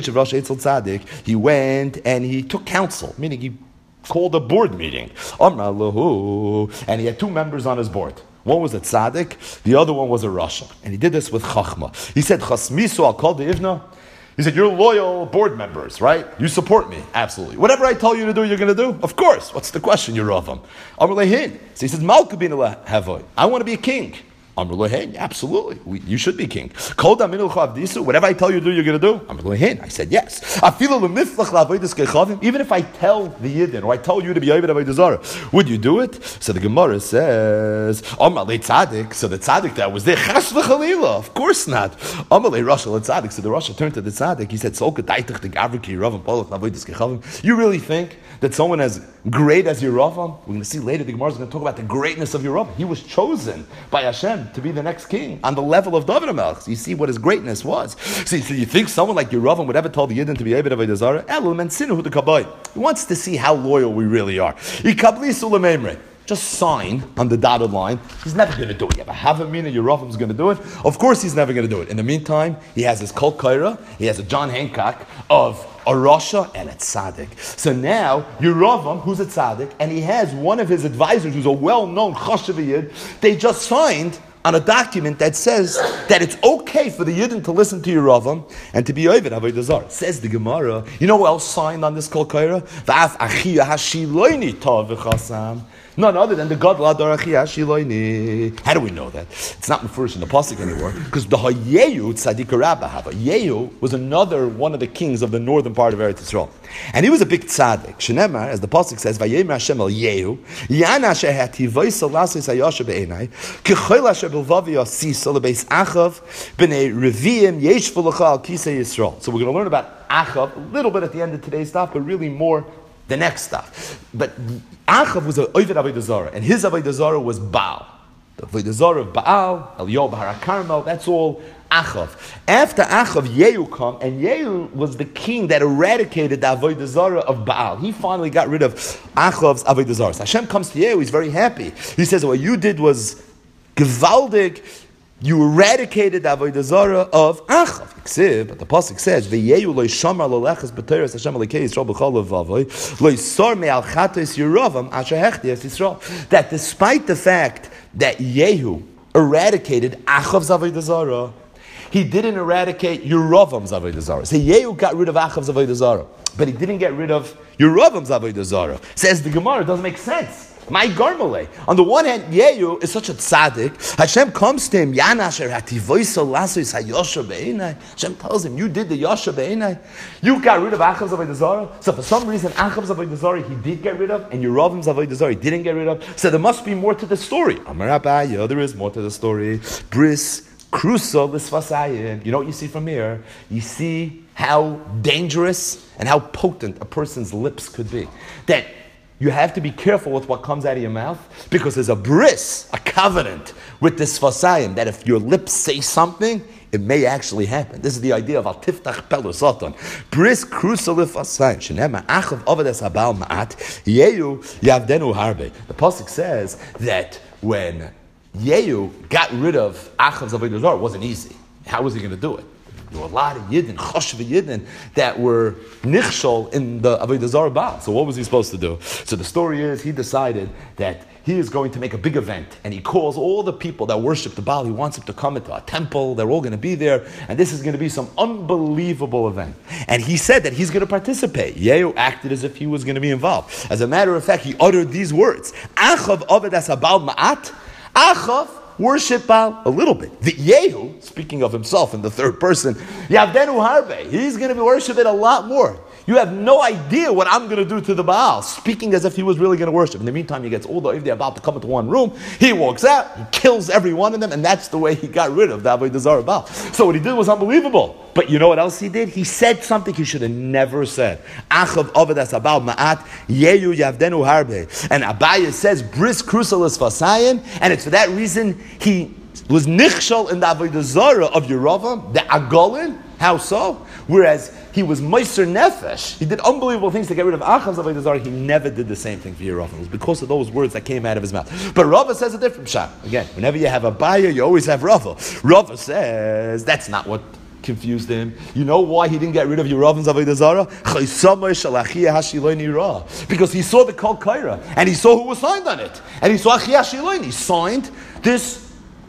he went and he took counsel, meaning he called a board meeting. And he had two members on his board. One was a tzaddik, the other one was a rasha. And he did this with chachma. He said, Chasmisu al kol de'ivna, He said, you're loyal board members, right? You support me. Absolutely. Whatever I tell you to do, you're going to do? Of course. What's the question, Yeravam? Amar lehin. So he says, Malka bin havoy. I want to be a king. Amar lehin. Absolutely. We, you should be king. Whatever I tell you to do, you're going to do? Amar lehin. I said, yes. Even if I tell the Yidden, or I tell you to be Ovid Avodah Zarah, would you do it? So the Gemara says, Amar le tzaddik. So the tzaddik that was there, chas v'chalila. Of course not. Amar le rasha le tzaddik. So the rasha turned to the tzaddik. He said, you really think that someone as great as Yeravam, we're going to see later, the Gemara is going to talk about the greatness of Yeravam. He was chosen by Hashem to be the next king on the level of David HaMelech. So you see what his greatness was. See, so you think someone like Yeravam would ever tell the Yidden to be Eved Avodah Zarah? Elul men sinu the kabay. He wants to see how loyal we really are. Just sign on the dotted line. He's never going to do it. You have a Havamina, Yeravam's going to do it. Of course he's never going to do it. In the meantime, he has his Kol Kaira, he has a John Hancock of a Rasha and a Tzaddik. So now, Yeravam, who's a Tzaddik, and he has one of his advisors who's a well-known Chashav Yid, they just signed on a document that says that it's okay for the Yidden to listen to Yeravam and to be Ovid Avodah Zarah. Says the Gemara, you know who else signed on this Kol Kaira? V'af achiyah hashiloini tov v'chasam. None other than the God Ladar Achiyah Shiloini. How do we know that? It's not first in the pasuk anymore, because the Hayehu Tzadik Rabba Hava. Yehu was another one of the kings of the northern part of Eretz Yisrael, and he was a big tzaddik. Shenemar, as the pasuk says, Vayemer Hashem el Yehu, Yana shehativay salasis hayasha be'enai, kechol asher bilvavi yasisa lebeis Achav b'nei Reviim yesh v'lecha al kisei Yisrael. So we're going to learn about Achav a little bit at the end of today's stuff, but really more the next stuff. But Achav was an Ovid Avodah Zarah, and his Avodah Zarah was Baal. The Avodah Zarah of Baal, Eliyahu Bahar HaKarmel, that's all Achav. After Achav, Yehu come, and Yehu was the king that eradicated the Avodah Zarah of Baal. He finally got rid of Achav's Avodah Zarah. So Hashem comes to Yehu, he's very happy. He says, what you did was gewaldig. You eradicated the Avodah Zarah of Achav. But the pasuk says, "V'yehu lo yishamar lo lechas b'teres Hashem Elokei Yisrael b'chol levavoi lo yisor me'al chatos Yeravam asher hechti es Yisrael." That despite the fact that Yehu eradicated Achav's Avodah Zarah, he didn't eradicate Yeravam's Avodah Zarah. So Yehu got rid of Achav's Avodah Zarah, but he didn't get rid of Yeravam's Avodah Zarah. Says the Gemara, it doesn't make sense. My Garmale. On the one hand, Yehu is such a tzaddik. Hashem comes to him. Hashem tells him, you did the Yasha Be'enai. You got rid of Achav's Avodah Zarah. So for some reason, Achav's Avodah Zarah he did get rid of, and Yeravam's Avodah Zarah he didn't get rid of. So there must be more to the story. Amar Abaya, there is more to the story. Bris Kruso l'svasayim. You know what you see from here? You see how dangerous and how potent a person's lips could be. That you have to be careful with what comes out of your mouth, because there's a bris, a covenant with this fasayim, that if your lips say something, it may actually happen. This is the idea of al tiftach pelu satan. Bris krusa lefasayim. Shenema achav avadas habal ma'at yehu yavdenu harbe. The pasuk says that when Yehu got rid of Achav's Avodah Zarah, it wasn't easy. How was he going to do it? There were a lot of Yidden, Choshev Yidden, that were nichshol in the Avodah Zarah Baal. So what was he supposed to do? So the story is, he decided that he is going to make a big event, and he calls all the people that worship the Baal. He wants them to come into a temple. They're all going to be there, and this is going to be some unbelievable event. And he said that he's going to participate. Yehu acted as if he was going to be involved. As a matter of fact, he uttered these words: Achav Oved as Baal Ma'at. Achav worship Baal a little bit. The Yehu, speaking of himself in the third person, Yavdenu Harbe, he's going to be worshiping a lot more. You have no idea what I'm going to do to the Baal, speaking as if he was really going to worship. In the meantime, he gets all the Ivdei about to come into one room. He walks out, he kills every one of them, and that's the way he got rid of the Avodah Zarah Baal. So what he did was unbelievable. But you know what else he did? He said something he should have never said. Achav Avodas Baal Ma'at Yehu Yavdenu Harbe. And Abaya says, Bris Krusalis Fasayim, and it's for that reason he was nichshal in the Avodah Zarah of Yeravam, the Agolin. How so? Whereas he was Meiser Nefesh. He did unbelievable things to get rid of Achav's Avodah Zarah. He never did the same thing for Yeravam. It was because of those words that came out of his mouth. But Rava says a different shot. Again, whenever you have a buyer, you always have Rava. Rava says that's not what confused him. You know why he didn't get rid of Yeravam's Avodah Zarah? Because he saw the Kol Kaira, and he saw who was signed on it. And he saw Achiyah Shiloini signed this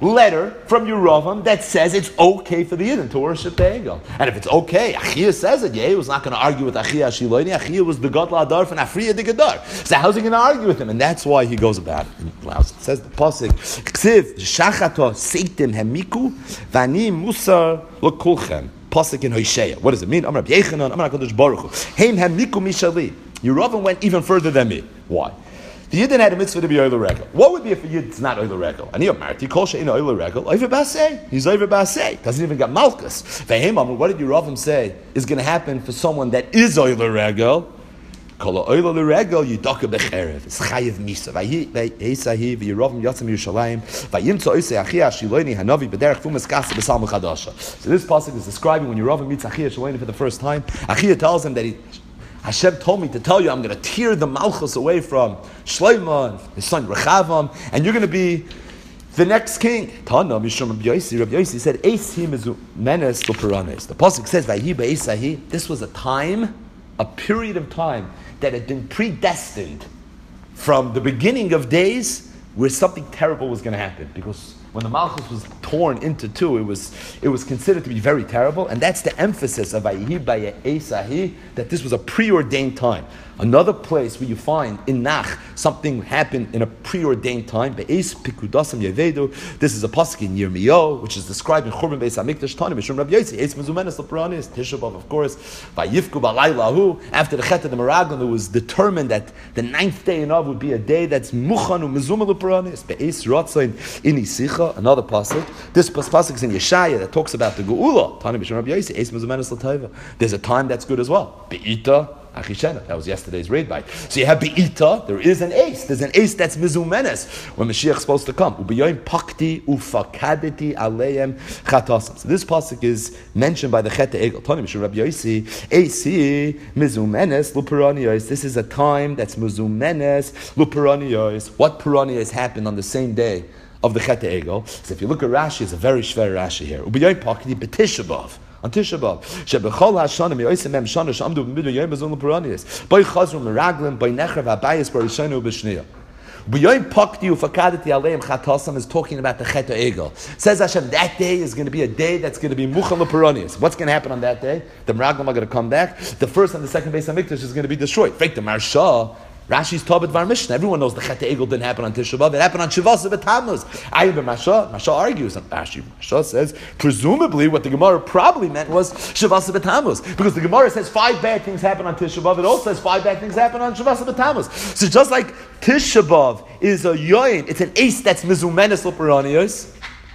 letter from Yeravam that says it's okay for the Yidden to worship the Egel. And if it's okay, Achia says it. Yehu was not going to argue with Achia Shiloini. Achia was the Gadla Adar and Afriya the Gadar. So how's he going to argue with him? And that's why he goes about it. It says the pasuk, Ksiv shachato seitim hemiku vani musar l'kulchem. Pasuk in Hosea. What does it mean? Amar Yechanan, Amar Hakadosh Baruch Hu. Heim hemiku mishali. Yeravam went even further than me. Why? The Yidden had a mitzvah to be Oile Regel. What would be if a Yid's not Oile Regel? And you're married, Kol She'in Oile Regel, Oiver Basei. He's Oiver Basei. Doesn't even got Malchus. Vehemam, what did Yeravam say is going to happen for someone that is Oile Regel? Kol Oile Regel, Yidaka Becherev. It's Chayiv Misa. V'Eisahi, V'Yeravam Yatzim Yerushalayim, V'Yimtza Oisei Achia Shiloini Hanavi B'derech Fumas Kasa B'Salma Chadasha. So this pasuk is describing when Yeravam meets Achia Shiloini for the first time. Achia tells him that he Hashem told me to tell you I'm going to tear the Malchus away from Shlomo, his son Rechavam, and you're going to be the next king. Tana Mishum Rabbi Yosi. Rabbi Yosi said, "Eis hi menes l'peranes." The pasuk says, "Vayhi be'esahi." This was a time, a period of time that had been predestined from the beginning of days, where something terrible was going to happen, because when the Malchus was torn into two, it was it was considered to be very terrible, and that's the emphasis of Vayhi Esahi, that this was a preordained time. Another place where you find in Nach something happened in a preordained time. Be'es pikudasam yevedu. This is a pasuk in Yirmiyahu, which is described in Churban Beis Hamikdash Tanim. Mishum Rabbi Yossi. Es mezumenes l'peranis. Tisha B'av, of course. Vayifku b'laylahu. After the Chet of the Meraglim, it was determined that the ninth day in Av would be a day that's muchanu mezumel l'peranis. Be'es ratzain ini sicha. Another pasuk. This pasuk is in Yeshaya that talks about the Geula. Tanim Mishum Rabbi Yossi. Es mezumenes l'tayva. There's a time that's good as well. Be'ita. Achishena. That was yesterday's raid bite. So you have Be'ita, there is an ace. There's an ace that's Mizumenes when Mashiach is supposed to come. U'biyoyim pakti ufakadeti aleim chatasam. So this pasuk is mentioned by the Chet Egel. Tani Mishur Rabbi Yosi, Eisi Mizumenes luperaniyos. This is a time that's Mizumenes luperaniyos. What peraniyos happened on the same day of the Chet Egel? So if you look at Rashi, it's a very shver Rashi here. U'biyoyim pakti betisha b'av. On Tisha B'av, shebechol hashana mi'oisem mem shana shamdu b'midu yom bezon l'peranis. By chazru meraglim, by nechrav habayis b'rishonu b'shniya. B'yoyim pakti ufakadeti aleim chatasam is talking about the Chet Egel. Says Hashem, that day is going to be a day that's going to be muchal l'peranis. What's going to happen on that day? The meraglim are going to come back. The first and the second Beis Hamikdash is going to be destroyed. Fake the Marsha. Rashi's Tobit Var Mishnah. Everyone knows the Chet Egel didn't happen on Tisha B'av. It happened on Shavas B'Tammuz. Ayin B'Masha. Masha argues. And Rashi Masha says, presumably what the Gemara probably meant was Shavas B'Tammuz, because the Gemara says five bad things happen on Tisha B'av. It also says five bad things happen on Shavas B'Tammuz. So just like Tisha B'av is a yoyin, it's an ace that's mizumenes l'peranios.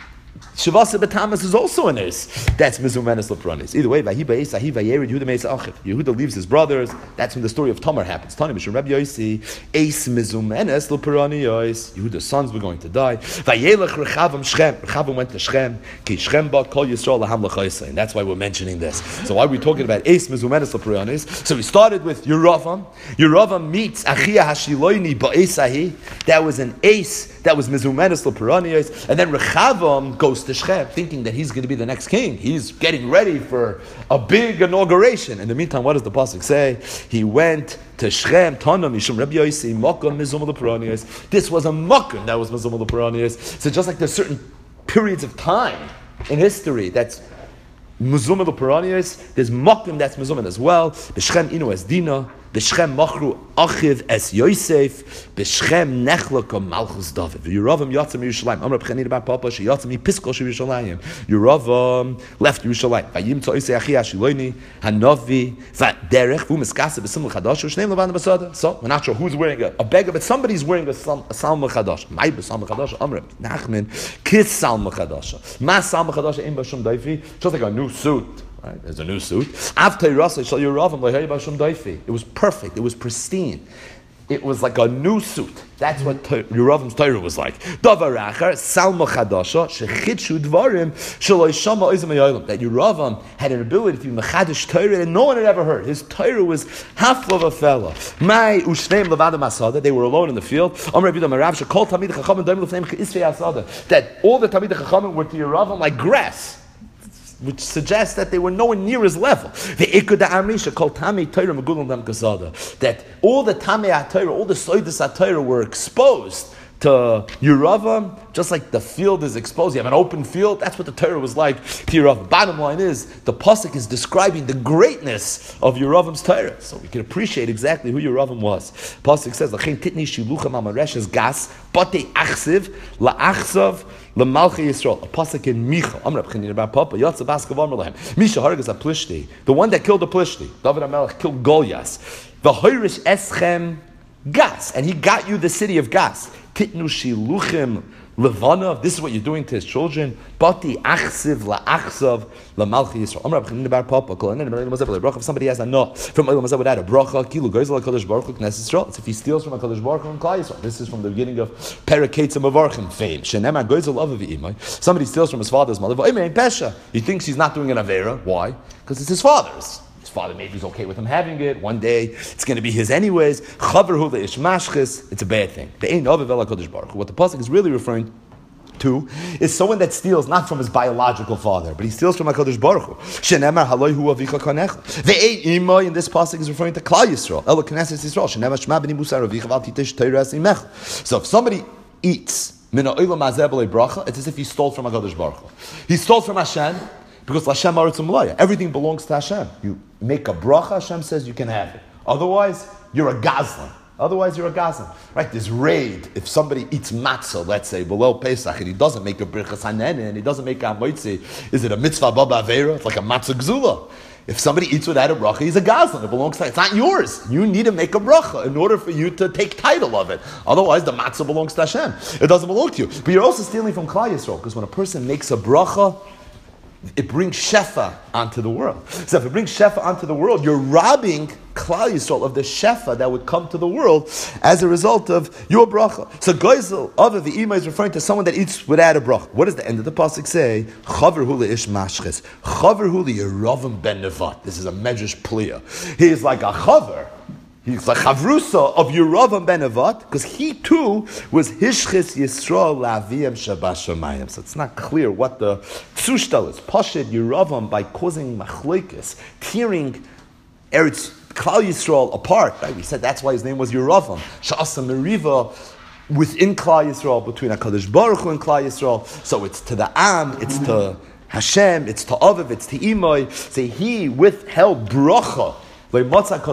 Shavasa B'Tammuz is also an ace. That's Mizumenes L'Peranis. Either way, Vahi Ba'es, Ahi Vayered, Yehuda Meis Achiv. Yehuda leaves his brothers. That's when the story of Tamar happens. Tani Mishum Rabbi Yosi, Ace Mizumenes L'Peranios. Yehuda's sons were going to die. Vayelech Rechavam Shchem. Rechavam went to Shchem. Ki Shchem ba Kol Yisrael Laham L'Chaysa. And that's why we're mentioning this. So why are we talking about Ace Mizumenes L'Peranis? So we started with Yeravam. Yeravam meets Achia Hashiloini Ba'es Ahi. That was an ace. That was Mizumenes L'Peranios. And then Rechavam goes to Shchem, thinking that he's going to be the next king. He's getting ready for a big inauguration. In the meantime, what does the pasuk say? He went to Shchem, Tana Mishum Rabbi Yosi, Makom Mizum L'Peranios. This was a Makom that was Mizum L'Peranios. So just like there's certain periods of time in history that's Mizum L'Peranios, there's Makom that's Mizum as well. B'Shchem Inu as Dina. B'Shchem Machru Achiv es Yosef. B'Shchem Nechlaka Malchus David. Yeravam Yatzim Yerushalayim. Amar B'Chanina Bar Papa Sheyatzim Yipiskol Yerushalayim. Yeravam left Yerushalayim. Vayim Tza'isei Achi Hashiloini Hanavi V'Derech V'Umiskasa B'Sim L'Chadash U'Shneim Levan B'Sada. So we're not sure who's wearing a, a beggar, but somebody's wearing a Salm L'Chadash. Mai B'Salm L'Chadash. Amar Nachman Kis Salm L'Chadash. Ma Salm L'Chadash Ein B'Shum Daifi. Just like a new suit. Right? There's a new suit. It was perfect. It was pristine. It was like a new suit. That's what Yeravam's Torah was like. That Yeravam had an ability to be mechadish Torah that no one had ever heard. His Torah was half of a fella. They were alone in the field. That all the Talmidei Chachamim were to Yeravam like grass, which suggests that they were nowhere near his level. That all the Tamei HaTorah, all the Soidas HaTorah were exposed to Yeravam, just like the field is exposed, you have an open field, that's what the Torah was like to Yeravam. Bottom line is, the Pasuk is describing the greatness of Yeravam's Torah. So we can appreciate exactly who Yeravam was. Pasuk says, L'chein titni shilucham amareshes gas, bate achsiv, la'achsav, L'malchi Yisrael. A pasuk in Micha. I'm not beginning about Papa. Yatsa Baskavam Lehem. Misha Hargas Aplishti. The one that killed the Plishti. David HaMelech killed Goliath. The Hoirish Eschem Gas. And he got you the city of Gas. Titnu Shiluchim Levana. This is what you're doing to his children. Bati Achsiv La'achsav L'malchi Yisrael. I'm not beginning about Papa. If somebody has a no from Olam Hazeh without a bracha, Kilu Gezel HaKadosh Baruch Hu Knesset Yisrael. It's if he steals from HaKadosh Baruch Hu and Klal Yisrael. This is from the beginning of Periketz Mavarchim fame. Shenemar Gezel Avav Imai. Somebody steals from his father's mother. Pesha. He thinks he's not doing an Avera. Why? Because it's his father's. His father maybe he's okay with him having it. One day it's going to be his anyways. Chaver Hu Le'ish Mashchis. It's a bad thing. The Ein Avav El HaKadosh Baruch Hu. What the pasuk is really referring to is someone that steals not from his biological father, but he steals from HaKadosh Baruch Hu. Shenemar haloi hu avicha kanecha. Ve'ei imoi in this pasuk is referring to Klal Yisrael. Elo Knesset Yisrael. Shenemar shma b'ni musar avicha v'al titesh teiras imech. So if somebody eats min ha'olam hazeh b'lei bracha, it's as if he stole from HaKadosh Baruch Hu. He stole from Hashem because Hashem aretz u'malaya. Everything belongs to Hashem. You make a bracha, Hashem says you can have it. Otherwise, you're a gazlan. Otherwise, you're a gazlan. Right? There's raid. If somebody eats matzah, let's say, below Pesach, and he doesn't make a birchas hanen, and he doesn't make a moitzi, is it a mitzvah baba avera? It's like a matzah gzula. If somebody eats without a bracha, he's a gazlan. It belongs to, it's not yours. You need to make a bracha in order for you to take title of it. Otherwise, the matzah belongs to Hashem. It doesn't belong to you. But you're also stealing from Klal Yisrael, because when a person makes a bracha, it brings shefa onto the world. So if it brings shefa onto the world, you're robbing Klal Yisrael of the shefa that would come to the world as a result of your bracha. So Goizel of the Ima is referring to someone that eats without a bracha. What does the end of the pasuk say? Chaver hu le'ish mashches. Chaver hu le'Yeravam ben Nevat. This is a medrash pliya. He is like a chaver. He's like Chavrusa of Yeravam ben Nevat, because he too was Hishchis Yisrael La'aviyam Shabbos Shamayim. So it's not clear what the tzushtal is. Pashid Yeravam by causing machlokes, tearing Eretz Klal Yisrael apart. Right? We said that's why his name was Yeravam. Sha'asa Meriva within Klal Yisrael, between HaKadosh Baruch Hu and Klal Yisrael. So it's to the Am, it's to Hashem, it's to Aviv, it's to Imoi. Say he withheld bracha. So just like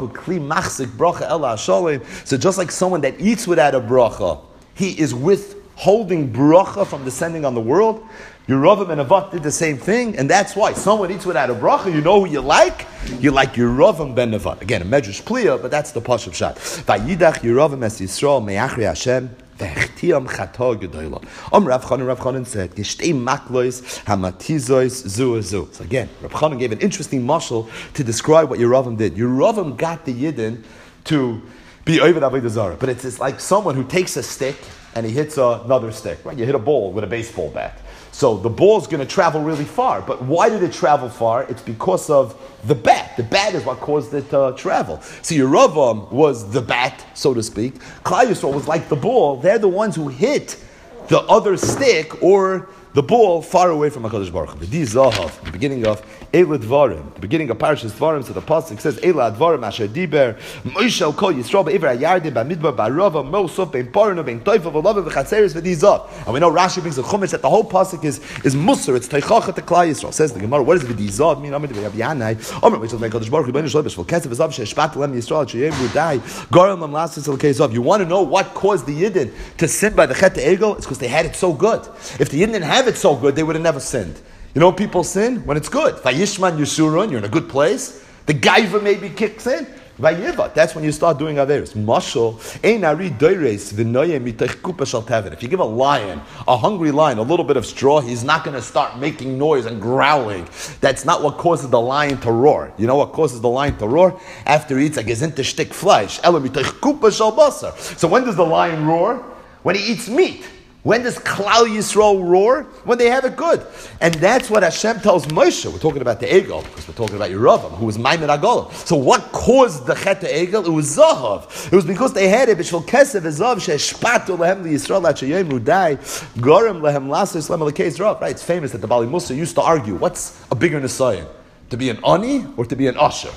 someone that eats without a bracha, he is withholding bracha from descending on the world. Yeravam and Nevat did the same thing, and that's why someone eats without a bracha. You know who you like? You like Yeravam ben Nevat. Again, a medrash pliya, but that's the pashup shot. Vayidach Yeravam es Yisrael me'achri Hashem. V'echtiam chato gedola. Om Rav Chanan, Rav Chanan said, Geshtei maklois hamatizois zu zu. So again, Rav Chanan gave an interesting mashal to describe what Yeravam did. Yeravam got the Yidden to be Oved Avodah Zarah, but it's, it's like someone who takes a stick and he hits another stick. Right? You hit a ball with a baseball bat. So the ball's going to travel really far. But why did it travel far? It's because of the bat. The bat is what caused it to uh, travel. So Yeravam was the bat, so to speak. Klal Yisrael was like the ball. They're the ones who hit the other stick or the ball far away from HaKadosh Baruch Hu. The Zahav, the beginning of Eila Dvarim, the beginning of Parashas Dvarim, so the pasuk says Eila Dvarim Asher Diber Moshe Al Kol Yisrael Be'Iver HaYarden Ba'Midbar Ba'Rava Mosov Be'In Parnu Be'In Toifa V'Lava V'Chatzeres V'Dizav. And we know Rashi brings the Chumash that the whole pasuk is is Musar. It's Teichacha to Klal Yisrael. Says the Gemara, what does V'Dizav mean? Amid V'Yav Yanai Omer Moshe HaKadosh Baruch Hu B'Nei Shlobish V'Ketzev V'Zav She'Shpat Lem Yisrael She'Yem Rudai Garam Lam Lasis El Keizav. You want to know what caused the Yidden to sin by the Chet Egel? It's because they had it so good. If the Yidden didn't have it so good, they would have never sinned. You know, people sin when it's good. Vayishman Yeshurun, you're in a good place. The gaiva maybe kicks in. Vayiva, that's when you start doing averis. Mashal, ein ari doires v'noye mitech kupa shel tevin. If you give a lion, a hungry lion, a little bit of straw, he's not going to start making noise and growling. That's not what causes the lion to roar. You know what causes the lion to roar? After he eats a gezinte shtick flesh. Ela mitech kupa shel basar. So when does the lion roar? When he eats meat. When does Klal Yisrael roar? When they have it good. And that's what Hashem tells Moshe. We're talking about the Egel, because we're talking about Yeravam, who was Maimed Agol. So what caused the Chet Egel? It was Zahav. It was because they had it. B'shvil Kesev Zahav she'eshpatu lehem liYisrael at sheyem rudai garam lehem lasis lehem lekeiz rav. Right? It's famous that the Bali Musa used to argue, what's a bigger Nisayan? To be an Ani or to be an Usher?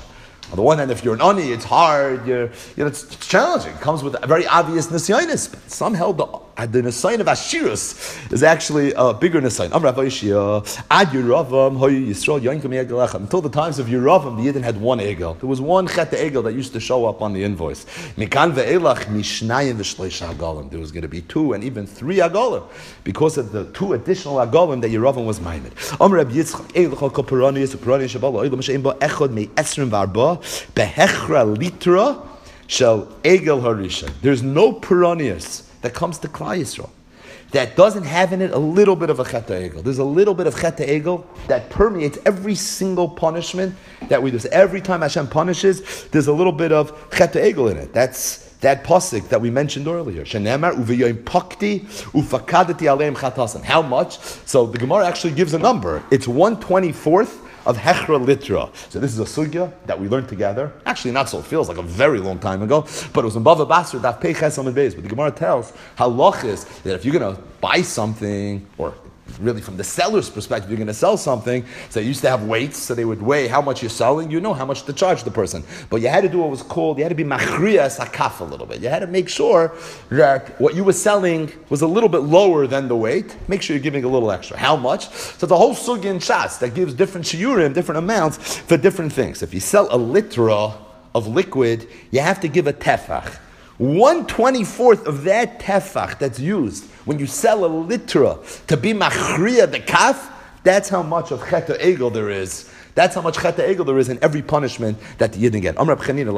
On the one hand, if you're an ani, it's hard. You're, you know, it's, it's challenging. It comes with a very obvious nisyonis. But some held the, the nisyon of Ashirus is actually a bigger nisyon. Ad Yeravam Hoyu Yisrael Yoinkum Egelechem. Until the times of Yeravam, the Yidden had one egel. There was one chet egel that used to show up on the invoice. Mikan ve'elach mishnayim v'shleish agalim. There was going to be two and even three agalim because of the two additional agalim that Yeravam was minded. Amr Reb Yitzchak Eilachal Koperani Yisrael Perani Shabala Oilam Shein Ba Echad Me Esrim Varba Behechra Litra Shel Egel Harisha. There's no Peranius that comes to Klal Yisrael that doesn't have in it a little bit of a chet egel. There's a little bit of chet egel that permeates every single punishment that we do. So every time Hashem punishes, there's a little bit of chet egel in it. That's that pasuk that we mentioned earlier. Shenemar uveyoim pakti ufakadati aleim chatasim. How much? So the Gemara actually gives a number. It's one twenty-fourth of Hechra Litra. So this is a sugya that we learned together. Actually, not so. It feels like a very long time ago, but it was in Bava Basra, Daf Pei Ches Amud Beis. But the Gemara tells halach is that if you're going to buy something, or really from the seller's perspective, you're going to sell something, so you used to have weights, so they would weigh how much you're selling, you know how much to charge the person. But you had to do what was called, you had to be machriyas hakaf a little bit. You had to make sure that what you were selling was a little bit lower than the weight. Make sure you're giving a little extra. How much? So the whole sugya in Shas that gives different shiurim, different amounts for different things. If you sell a litra of liquid, you have to give a tefach. One twenty-fourth of that tefach that's used when you sell a litra to be machriya the kaf, that's how much of chet egel there is. That's how much chet egel there is in every punishment that the Yidden get.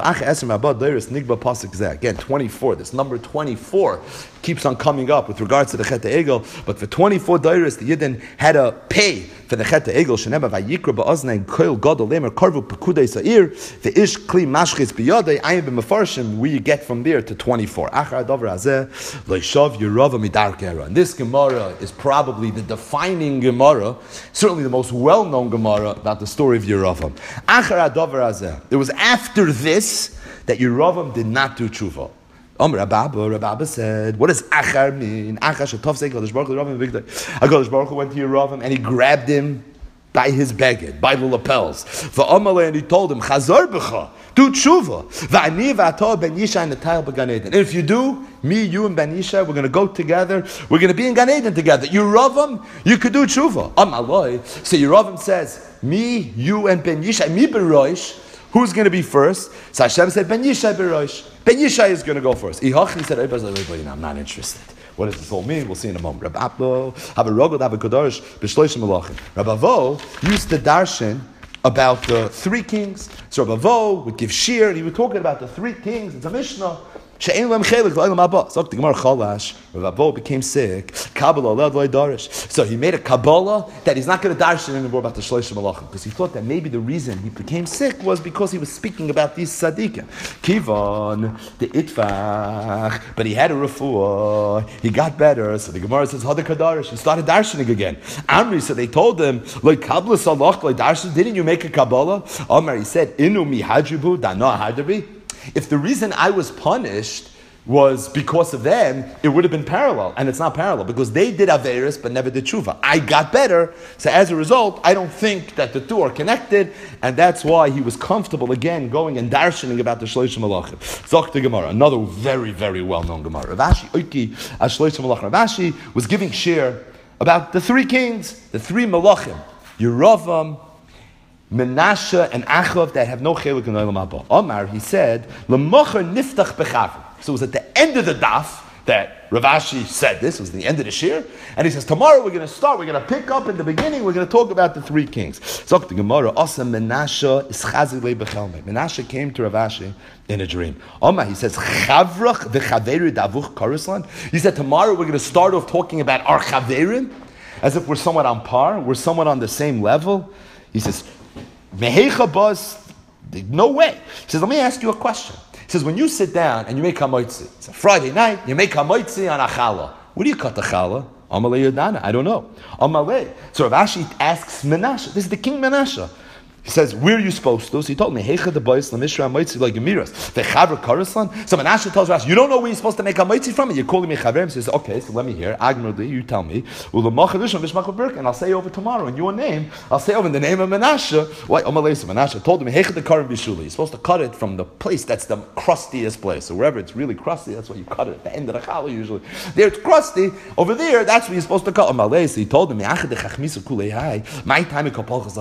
Again, twenty-four. This number twenty-four keeps on coming up with regards to the chet egel. But for twenty-four dairis, the Yidden had to pay for the chet egel. Sheneba vayikra ba'oznayin koil gadol lemer karvu pekudei sa'ir ve'ish kli mashchis biyadei ayin b'mefarshim. We get from there to twenty-four. Achar adavar hazeh loishav Yerava midarkei. And this Gemara is probably the defining Gemara, certainly the most well-known Gemara about the story of Yeravam. Achar adavar hazeh. It was after this that Yeravam did not do tshuva. Um, Rababa, Rababa said, what does achar mean? Achar shetov say Kadosh Baruch Hu Yeravam bigdei. Kadosh Baruch Hu went to Yeravam and he grabbed him by his beged, by the lapels. V'amalei, and he told him, Chazar b'cha, do tshuva. V'ani v'ato ben Yishai netayel b'Gan Eden. And if you do, me, you, and Ben Yishai, we're going to go together. We're going to be in Gan Eden together. Yeravam, you could do tshuva. Amalei. So Yeravam says, me, you, and Ben Yishai, me b'roish. Who's going to be first? So Hashem said, Ben Yishai b'roish. Ben Yishai is going to go first. Ihachi said, everybody, I'm not interested. What does this all mean? We'll see in a moment. Rabbi Abbo, have a rogel, have a kodesh, b'shloishim malachim. Rabbi Avo used to darshan about the three kings. So Rabbi Avo would give shir, and he would talk about the three kings. It's a Mishnah. She'ein lem chelik v'olam haba. So the Gemara chalash. Rabbi Avo became sick. Kabbalah led loy darish. So he made a Kabbalah that he's not going to darshan anymore about the shloishim malachim because he thought that maybe the reason he became sick was because he was speaking about these tzaddikim. Kivon the itfach, but he had a refuah. He got better. So the Gemara says hada kadarish. He started darshaning again. Amri, so they told him like Kabbalah salach like darshan. Didn't you make a Kabbalah? Amar, he said inu mi hadribu dano hadrabi. If the reason I was punished was because of them, it would have been parallel. And it's not parallel because they did Averis but never did Tshuva. I got better. So as a result, I don't think that the two are connected. And that's why he was comfortable again going and darshaning about the Shloshim Malachim. Zok the Gemara, another very, very well-known Gemara. Ravashi Oiki as Shloshim Malachim. Ravashi was giving shir about the three kings, the three Malachim, Yeravam, Menashe and Achav that have no chelik in Olam Haba. Omar, he said, L'mocher niftach b'chavim. So it was at the end of the daf that Ravashi said this, it was the end of the shir, and he says, tomorrow we're going to start, we're going to pick up in the beginning, we're going to talk about the three kings. So the Gemara, Asa Menashe is chazilei b'chelmei. Menashe came to Ravashi in a dream. Omar, he says, Chavrach v'chaveru davuch karuslan. He said, tomorrow we're going to start off talking about our chaverim, as if we're somewhat on par, we're somewhat on the same level. He says, Mehecha bus, no way. He says, let me ask you a question. He says, when you sit down and you make hamoitzi, it's a Friday night, you make hamoitzi on a challah. What do you cut the challah? Amalei Yadana, I don't know. Amalei. So Rav Ashi asks Menashe, this is the king Menashe. He says, where are you supposed to? So he told me, Heicha the boys, Lamishra, Moitzi, like Gemiras. The Chavra Karaslan. So Menashe tells Rashi, you don't know where you're supposed to make a Moitzi from? And you're calling me Chavrim. He says, okay, so let me hear. Agmarli, you tell me. And I'll say over tomorrow in your name. I'll say over in the name of Menashe. Why? Menashe told him, Heicha the Karim Bishuli. You're supposed to cut it from the place that's the crustiest place. So wherever it's really crusty, that's why you cut it at the end of the challah usually. There it's crusty. Over there, that's where you're supposed to cut. So he told him, my time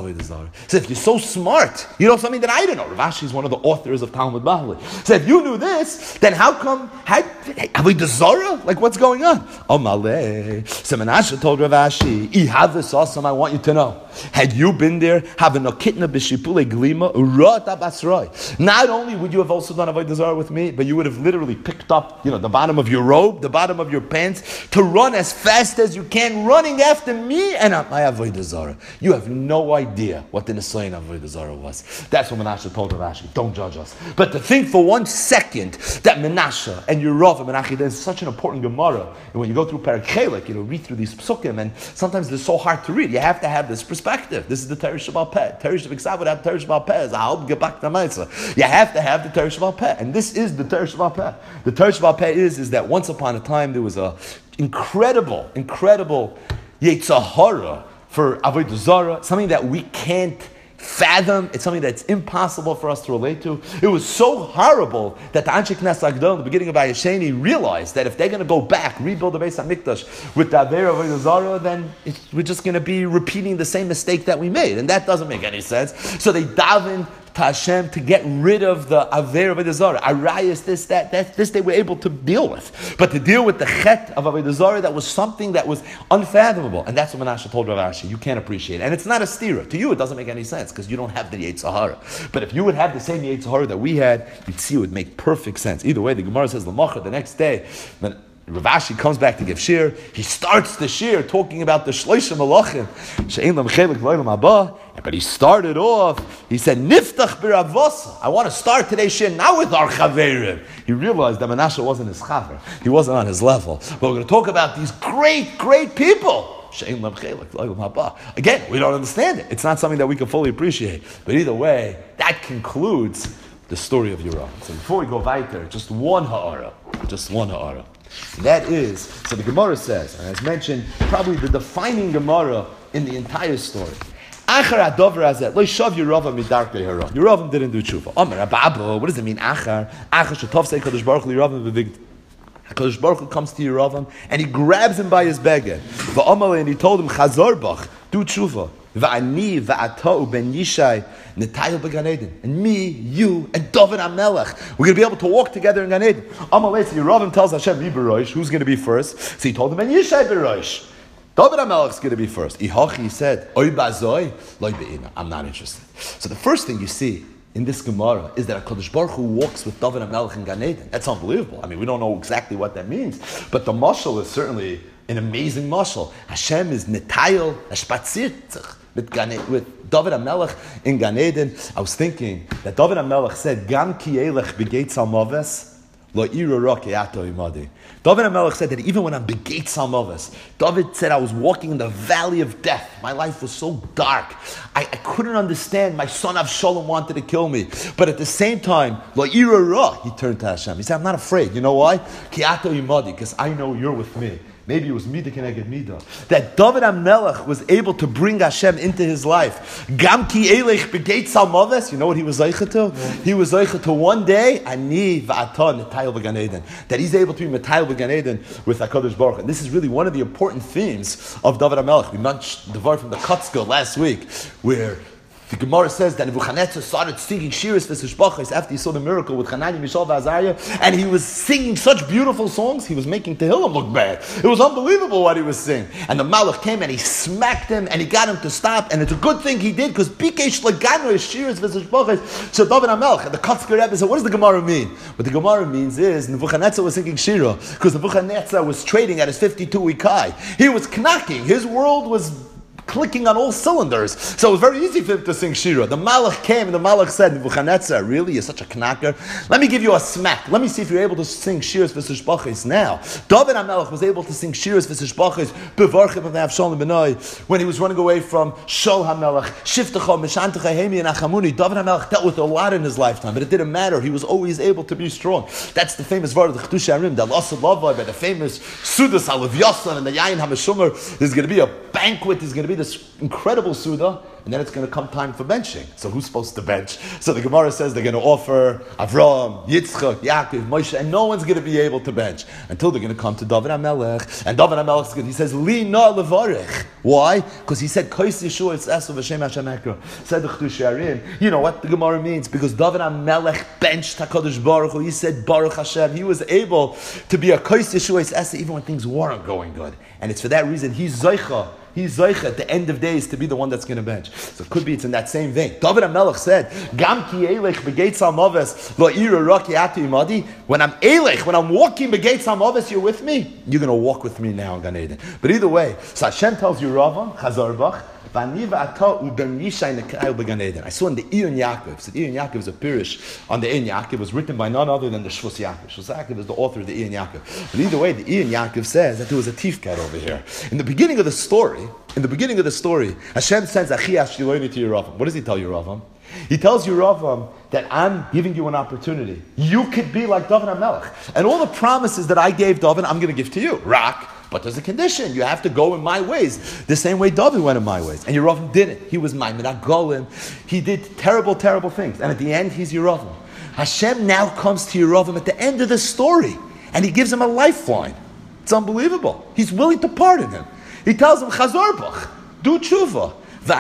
so if you're so smart, you know something that I don't know. Rav Ashi is one of the authors of Talmud Bavli. So if you knew this, then how come? How, have we Zara? Like what's going on? Oh Malay. So Menashe told Rav Ashi, I have this awesome. I want you to know. Had you been there, having a kitna b'shipule glima urata basroi. Not only would you have also done avodah zarah with me, but you would have literally picked up, you know, the bottom of your robe, the bottom of your pants, to run as fast as you can, running after me and my avodah zarah. You have no idea what the Nisayan of avodah zarah was. That's what Menashe told Rav Ashi. Don't judge us. But to think for one second that Menashe and Yerav and Menachem, there's such an important Gemara, and when you go through Perek Chelek, you know, read through these psukim, and sometimes they're so hard to read. You have to have this perspective. This is the Teresh Shabbat Peh. Teresh Shabbat without Teresh Shabbat Peh is a halb gebak namaisa. You have to have the Teresh Shabbat Peh, and this is the Teresh Shabbat Peh. The Teresh Shabbat Peh is is that once upon a time there was a incredible, incredible Yetzirah for avodah zarah, something that we can't fathom. It's something that's impossible for us to relate to. It was so horrible that the Anshe Knesset Agdol, the beginning of Ayasheni, realized that if they're going to go back, rebuild the Beis HaMikdash with the Avera Avodah Zarah, then it's, we're just going to be repeating the same mistake that we made, and that doesn't make any sense. So they davened to Hashem to get rid of the Avera Avodah Zarah. Arayas, this, that, that, this they were able to deal with. But to deal with the Chet of Avodah Zarah, that was something that was unfathomable. And that's what Menashe told Rav Ashi. You can't appreciate it. And it's not a stira. To you, it doesn't make any sense because you don't have the Yetzirah. But if you would have the same Yetzirah that we had, you'd see it would make perfect sense. Either way, the Gemara says, L'macha, the next day, when Rav Ashi comes back to give shir, he starts the shir talking about the Shloisha Malachim. She'ein lam chelik v'olam haba. But he started off, he said, Niftach b'ravasa. I want to start today's shir now with our chaverim. He realized that Menashe wasn't his chaver. He wasn't on his level. But we're going to talk about these great, great people. She'ein lam chelik v'olam haba. Again, we don't understand it. It's not something that we can fully appreciate. But either way, that concludes the story of Yerav. So before we go weiter, just one ha'ara. Just one ha'ara. And that is, so the Gemara says, and as mentioned, probably the defining Gemara in the entire story. Achar adover hazeh lo shav Yeravam midarkei hara. Yeravam didn't do tshuva. Amar Abba, what does it mean? Achar, achar shetov say Kadosh Baruch Hu Yeravam bevigd. Kadosh Baruch Hu comes to Yeravam and he grabs him by his beged. Va'amalei, and he told him Chazor bach, do tshuva. Va'ani va'atau ben Yishai netayel began Eden. And me, you, and David HaMelech, we're going to be able to walk together in Gan Eden. Amalei, so Yeravam tells Hashem, me beroish, who's going to be first? So he told him, ben Yishai beroish. David HaMelech's going to be first. Ihachi, he said, Oy bazoi, loy be'ina. I'm not interested. So the first thing you see in this Gemara is that HaKadosh Baruch Hu walks with David HaMelech in Gan Eden. That's unbelievable. I mean, we don't know exactly what that means, but the mashal is certainly an amazing mashal. Hashem is netayel, hashpatzirtzach, with David HaMelech in Gan Eden. I was thinking that David HaMelech said, Gam ki elech begeitz al-maves, lo iru ra ke'ato imadi. David HaMelech said that even when I'm begeitz al-maves, David said I was walking in the valley of death. My life was so dark. I, I couldn't understand. My son Avshalom wanted to kill me. But at the same time, lo iru ra, he turned to Hashem. He said, I'm not afraid. You know why? Ke'ato imadi, because I know you're with me. Maybe it was Mida Keneged Mida. That David HaMelech was able to bring Hashem into his life. Gam ki elech begeitz al-maves. You know what he was zeicha to? Yeah. He was zeicha to one day, ani va'ata netayel b'Gan Eden. That he's able to be netayel b'Gan Eden with HaKadosh Baruch Hu. And this is really one of the important themes of David HaMelech. We mentioned the word from the Kotzkel last week, where the Gemara says that Nebuchadnezzar started singing shiras v'sishbachos after he saw the miracle with Hanani, Mishael, v'Azariah, and he was singing such beautiful songs, he was making Tehillim look bad. It was unbelievable what he was singing. And the Malach came and he smacked him and he got him to stop, and it's a good thing he did, because Bikesh Lagano is shiras v'sishbachos. So David HaMelech, and the Kotzker Rebbe said, what does the Gemara mean? What the Gemara means is Nebuchadnezzar was singing shira, because Nebuchadnezzar was trading at his fifty-two week high. He was knocking. His world was clicking on all cylinders. So it was very easy for him to sing Shira. The Malach came and the Malach said, Nebuchadnezzar, really? You're such a knacker? Let me give you a smack. Let me see if you're able to sing Shiras v'Sishbachis now. David HaMelech was able to sing Shiras v'Sishbachis b'Varchim of Avshalom B'nai when he was running away from Shol HaMelech, Shiftecha, Meshantecha, Hemi, and Achamuni. David HaMelech dealt with a lot in his lifetime, but it didn't matter. He was always able to be strong. That's the famous word of the Chedush Harim, the Lasad Lavai, by the famous Sudas Halav Yasan and the Yayin HaMeshumer. There's going to be a banquet. There's going to be this incredible Suda, and then it's going to come time for benching. So who's supposed to bench? So the Gemara says they're going to offer Avraham, Yitzchak, Yaakov, Moshe, and no one's going to be able to bench until they're going to come to David HaMelech. And David HaMelech, he says, Li na levarech. Why? Because he said, Kos Yeshua it's Esu v'Shem Hashem Ekra. Said the Chedush Harim. You know what the Gemara means? Because David HaMelech benched HaKadosh Baruch Hu. He said, Baruch Hashem. He was able to be a Kos Yeshua it's Esu even when things weren't going good. And it's for that reason he's Zoicha. He's Zoicha at the end of days to be the one that's going to bench. So it could be it's in that same vein. David HaMelech said, Gam ki elech begates ha'maves lo ira raki atu imadi. When I'm elech, when I'm walking begates ha'maves, you're with me. You're going to walk with me now in Gan Eden. But either way, so Hashem tells you, Ravam, Chazar Bach, I saw in the Iyun Yaakov. So the Iyun Yaakov is a pirish on the Iyun Yaakov. It was written by none other than the Shvus Yaakov. Shvus Yaakov is the author of the Iyun Yaakov. But either way, the Iyun Yaakov says that there was a tifkat over here. In the beginning of the story, in the beginning of the story, Hashem sends Achi Ashiloni to Yeravam. What does he tell Yeravam? He tells Yeravam that I'm giving you an opportunity. You could be like David HaMelech. And all the promises that I gave David, I'm going to give to you. Rak. But there's a condition. You have to go in my ways. The same way David went in my ways. And Yeravam didn't. He was Maimed Golim. He did terrible, terrible things. And at the end, he's Yeravam. Hashem now comes to Yeravam at the end of the story. And he gives him a lifeline. It's unbelievable. He's willing to pardon him. He tells him, Chazor bach, do tshuva.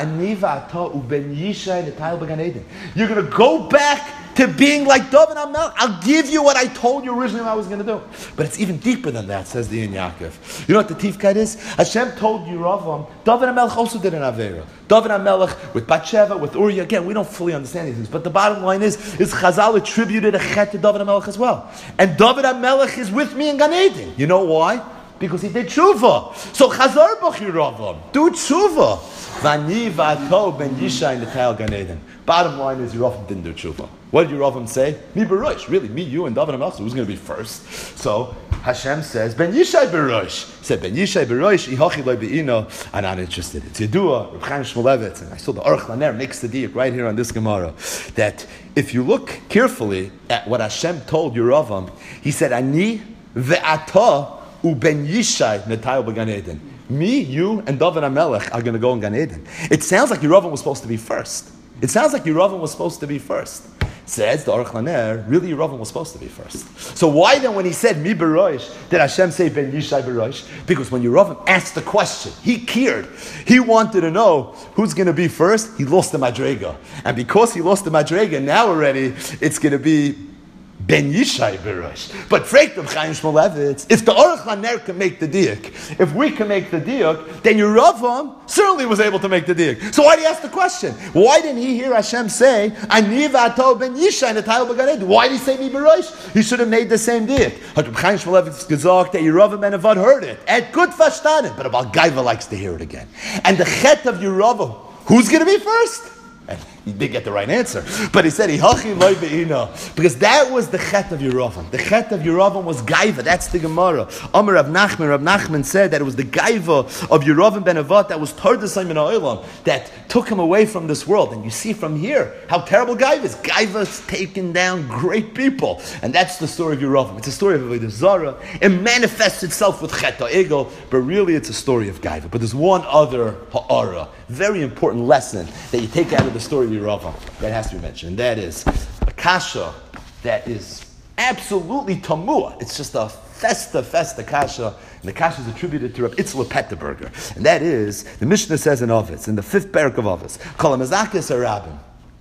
You're going to go back to being like David HaMelech. I'll give you what I told you originally I was going to do. But it's even deeper than that, says the Iyun Yaakov. You know what the tifkat is? Hashem told Yeravam, David HaMelech also did an Aveira. David HaMelech with Bathsheba, with Uriah. Again, we don't fully understand these things. But the bottom line is, is Chazal attributed a chet to David HaMelech as well. And David HaMelech is with me in Gan Eden. You know why? Because he did tshuva. So Chazar b'ch Yeravam, do tshuva. Vani v'ato ben Yishai Netal Gan Eden. Bottom line is Yeravam didn't do tshuva. What did Yeravam say? Me berosh. Really, me, you, and David HaMelech. Who's going to be first? So Hashem says, Ben Yishai berosh. He said, Ben Yishai berosh, ihachi loy be'ino. I'm not interested. It's Yedua, Reb Chaim Shmulevitz, and I saw the Aruch LaNer makes the diak right here on this Gemara, that if you look carefully at what Hashem told Yeravam, he said, Ani ve'ata uben Yishai Netal b'Gan Eden. Me, you, and David HaMelech are going to go in Gan Eden. It sounds like Yeravam was supposed to be first. It sounds like Yeravam was supposed to be first. Says the Aruch LaNer, really Yeravam was supposed to be first. So why then when he said Mi Berosh, did Hashem say Ben Yishai Berosh? Because when Yeravam asked the question, he cared. He wanted to know who's going to be first. He lost the Madrega. And because he lost the Madrega, now already it's going to be Ben Yishai Berosh. But Freit Reb Chaim Shmulevitz, if the Aruch LaNer can make the diak, if we can make the diak, then Yeravam certainly was able to make the diak. So why did he ask the question? Why didn't he hear Hashem say, Ani v'ato ben Yishai Netal b'Gan Eden? Why did he say Mi Berosh? He should have made the same diak. Reb Chaim Shmulevitz gesagt that Yeravam and Avad heard it. Et good verstanden. But Abal Gaiva likes to hear it again. And the chet of Yeravam, who's going to be first? And he did get the right answer. But he said, because that was the chet of Yeravam. The chet of Yeravam was gaiva. That's the Gemara. Amar Rav Nachman, Rav Nachman said that it was the gaiva of Yeravam ben Avat that was Tardasai min ha'olam, that took him away from this world. And you see from here how terrible gaiva is. Gaiva is taking down great people. And that's the story of Yeravam. It's a story of Avodah Zarah. It manifests itself with chet ha'egel, but really it's a story of gaiva. But there's one other ha'ara, very important lesson that you take out of the story of Yeravam that has to be mentioned, and that is a kasha that is absolutely tamua. It's just a festa, festa kasha, and the kasha is attributed to Reb Itzla Petterberger, and that is, the Mishnah says in Avos, in the fifth parak of Avos, Kol HaMazakis HaRabim,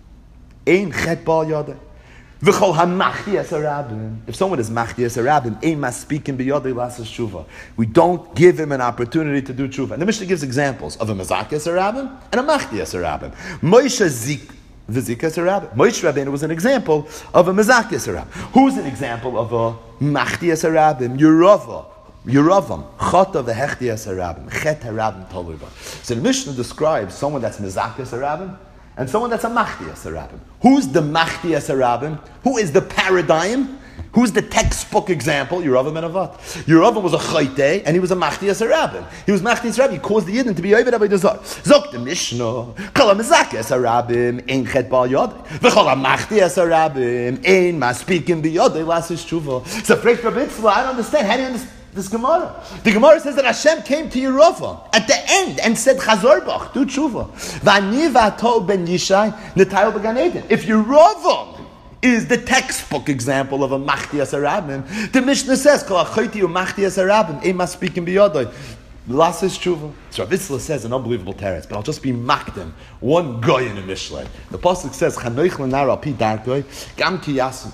Ein Chet Bal Yodeh, V'chol HaMachdias HaRabim. If someone is Machdias HaRabim, Ein Maspikin B'Yodeh Lasas Tshuva. We don't give him an opportunity to do tshuva. And the Mishnah gives examples of a Mazakis HaRabim and a Machdias HaRabim. Moshe Zik V'zikas HaRabim. Moshe Rabbeinu was an example of a Mazakis HaRabim. Who's an example of a Machdias HaRabim? Yerava. Yeravam, chata v'hechtias harabim, chet harabim toluba. So the Mishnah describes someone that's mezakis harabim and someone that's a machtias harabim. Who's the machtias harabim? Who is the paradigm? Who's the textbook example? Yeravam ben Avat. Yeravam was a chayte and he was a machtias harabim. He was machtias harabim. He caused the Yidden to be over by the Zor. Zok the Mishnah, kol ha-mezakis harabim, ein chet bal yodai, v'chol ha-machtias harabim, ein maspikim b'yodai lasis tshuva. So, Frek Rabbi Tzla, I don't understand. How do you understand this Gemara? The Gemara says that Hashem came to Yeravam at the end and said, Chazor bach, do tshuva. V'ani v'ato ben Yishai netail b'gan Eden. If Yeravam is the textbook example of a machtias harabim, the Mishnah says, kol ha-choyti u-machtias harabim, ein maspikim b'yodai. Lasis tshuva. So Rav Itzla says an unbelievable teretz, but I'll just be makdim. One guy in the Mishlei. The pasuk says, "Chanoich lenar al pi darkoi, gam ki yasur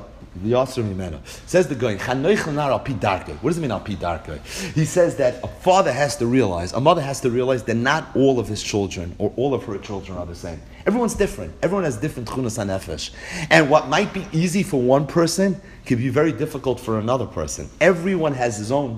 mimeno." Says the guy, "Chanoich lenar al pi darkoi." What does it mean al pi darkoi? He says that a father has to realize, a mother has to realize that not all of his children or all of her children are the same. Everyone's different. Everyone has different chunas hanefesh, and what might be easy for one person can be very difficult for another person. Everyone has his own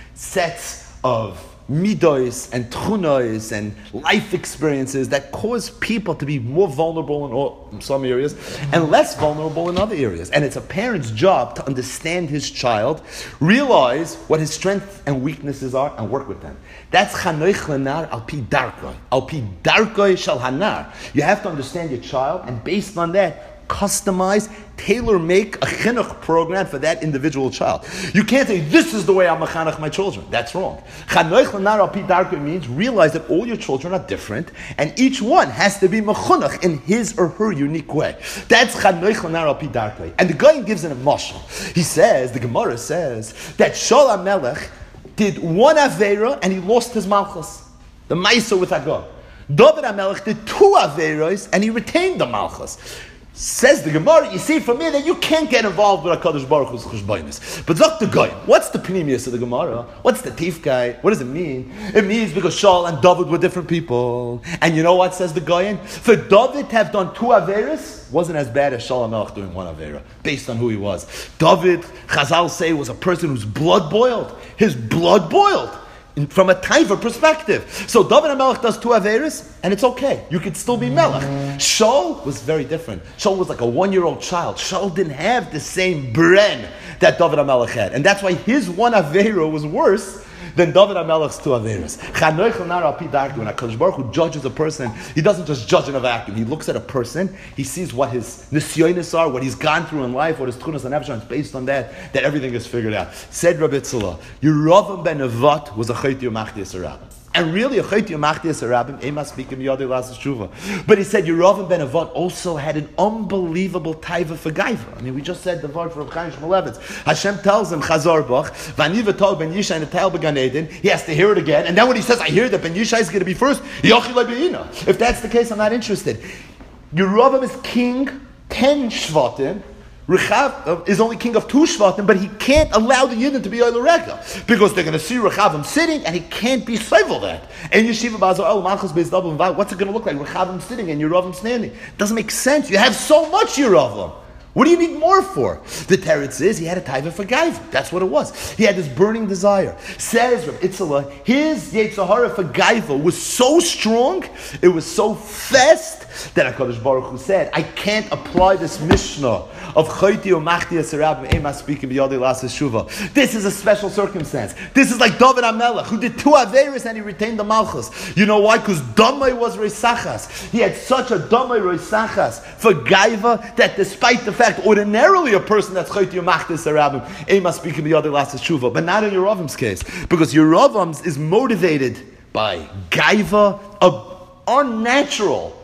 sets of midos and tchunos and life experiences that cause people to be more vulnerable in, all, in some areas and less vulnerable in other areas. And it's a parent's job to understand his child, realize what his strengths and weaknesses are, and work with them. That's chanoich lenar al pi darkoi. Al pi darkoi shel hanar. You have to understand your child, and based on that, customize, tailor-make a chinuch program for that individual child. You can't say, this is the way I'm mechanech my children. That's wrong. Chanoich lenar al pi darkoi means realize that all your children are different, and each one has to be mechanech in his or her unique way. That's chanoich lenar al pi darkoi. And the guy gives it a mashal. He says, the Gemara says, that Shaul HaMelech did one avera and he lost his malchus. The Maisa with Agag. David HaMelech did two averos and he retained the malchus. Says the Gemara, you see from here that you can't get involved with HaKadosh Baruch Hu's cheshbonos. But look, the guy, what's the pnimius of the Gemara? What's the teef guy? What does it mean? It means because Shaul and David were different people. And you know what says the guy? For David to have done two averos wasn't as bad as Shaul HaMelech doing one avera, based on who he was. David, Chazal say, was a person whose blood boiled. His blood boiled. In, from a taiva perspective. So David HaMelech does two averis, and it's okay. You could still be melech. Shaul was very different. Shaul was like a one-year-old child. Shaul didn't have the same bren that David HaMelech had. And that's why his one avera was worse than David HaMelech's two averas. Chanoich lenar al pi darkoi. When HaKadosh Baruch Hu judges a person, he doesn't just judge in a vacuum. He looks at a person, he sees what his nisyonis are, what he's gone through in life, what his tchunas and nefesh are, and it's based on that, that everything is figured out. Said Rabbi Tzala, Yeravam ben Avat was a chayt machtias harabim. And really, a chayt machtias harabim, ema speaking yodei lasis tshuva. But he said Yeravam ben Avat also had an unbelievable taiva for gaiva. I mean, we just said the word from Chaim Shmulevitz. Hashem tells him, Chazor bach, v'ani v'tol ben Yishai netail b'gan Eden. He has to hear it again. And then when he says, I hear that ben Yishai is going to be first, yochi le'be'ina. If that's the case, I'm not interested. Yeravam is king, ten shvatim. Rechav is only king of two shvatim, but he can't allow the Yidden to be Oil Rega, because they're going to see Rechavim sitting, and he can't be Seivel that. And Yeshiva Bazo El Malchus Beis David, what's it going to look like? Rechavim sitting and Yeravim standing. It doesn't make sense. You have so much Yeravim. What do you need more for? The teretz is he had a taiva for gaiva. That's what it was. He had this burning desire. Says Rav Itzla, his yetzer hara for gaiva was so strong, it was so fast, that HaKadosh Baruch Hu said, I can't apply this Mishnah of Chayti or Machtias Harabim Ema speaking b'yodei lasis shuva. This is a special circumstance. This is like David HaMelech, who did two averis and he retained the malchus. You know why? Because Damai was Reisachas. He had such a Damai Reisachas for gaiva that despite the fact, ordinarily a person that's Chayti or Machtias Harabim Ema speaking b'yodei lasis shuva, but not in Yeravim's case, because Yeravim's is motivated by gaiva, a unnatural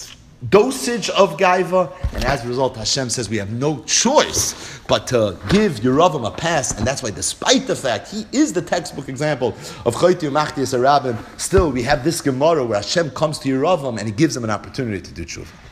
dosage of gaiva, and as a result, Hashem says we have no choice but to give Yeravam a pass, and that's why, despite the fact he is the textbook example of Chayti Machtias Harabim, still we have this Gemara where Hashem comes to Yeravam and he gives him an opportunity to do tshuva.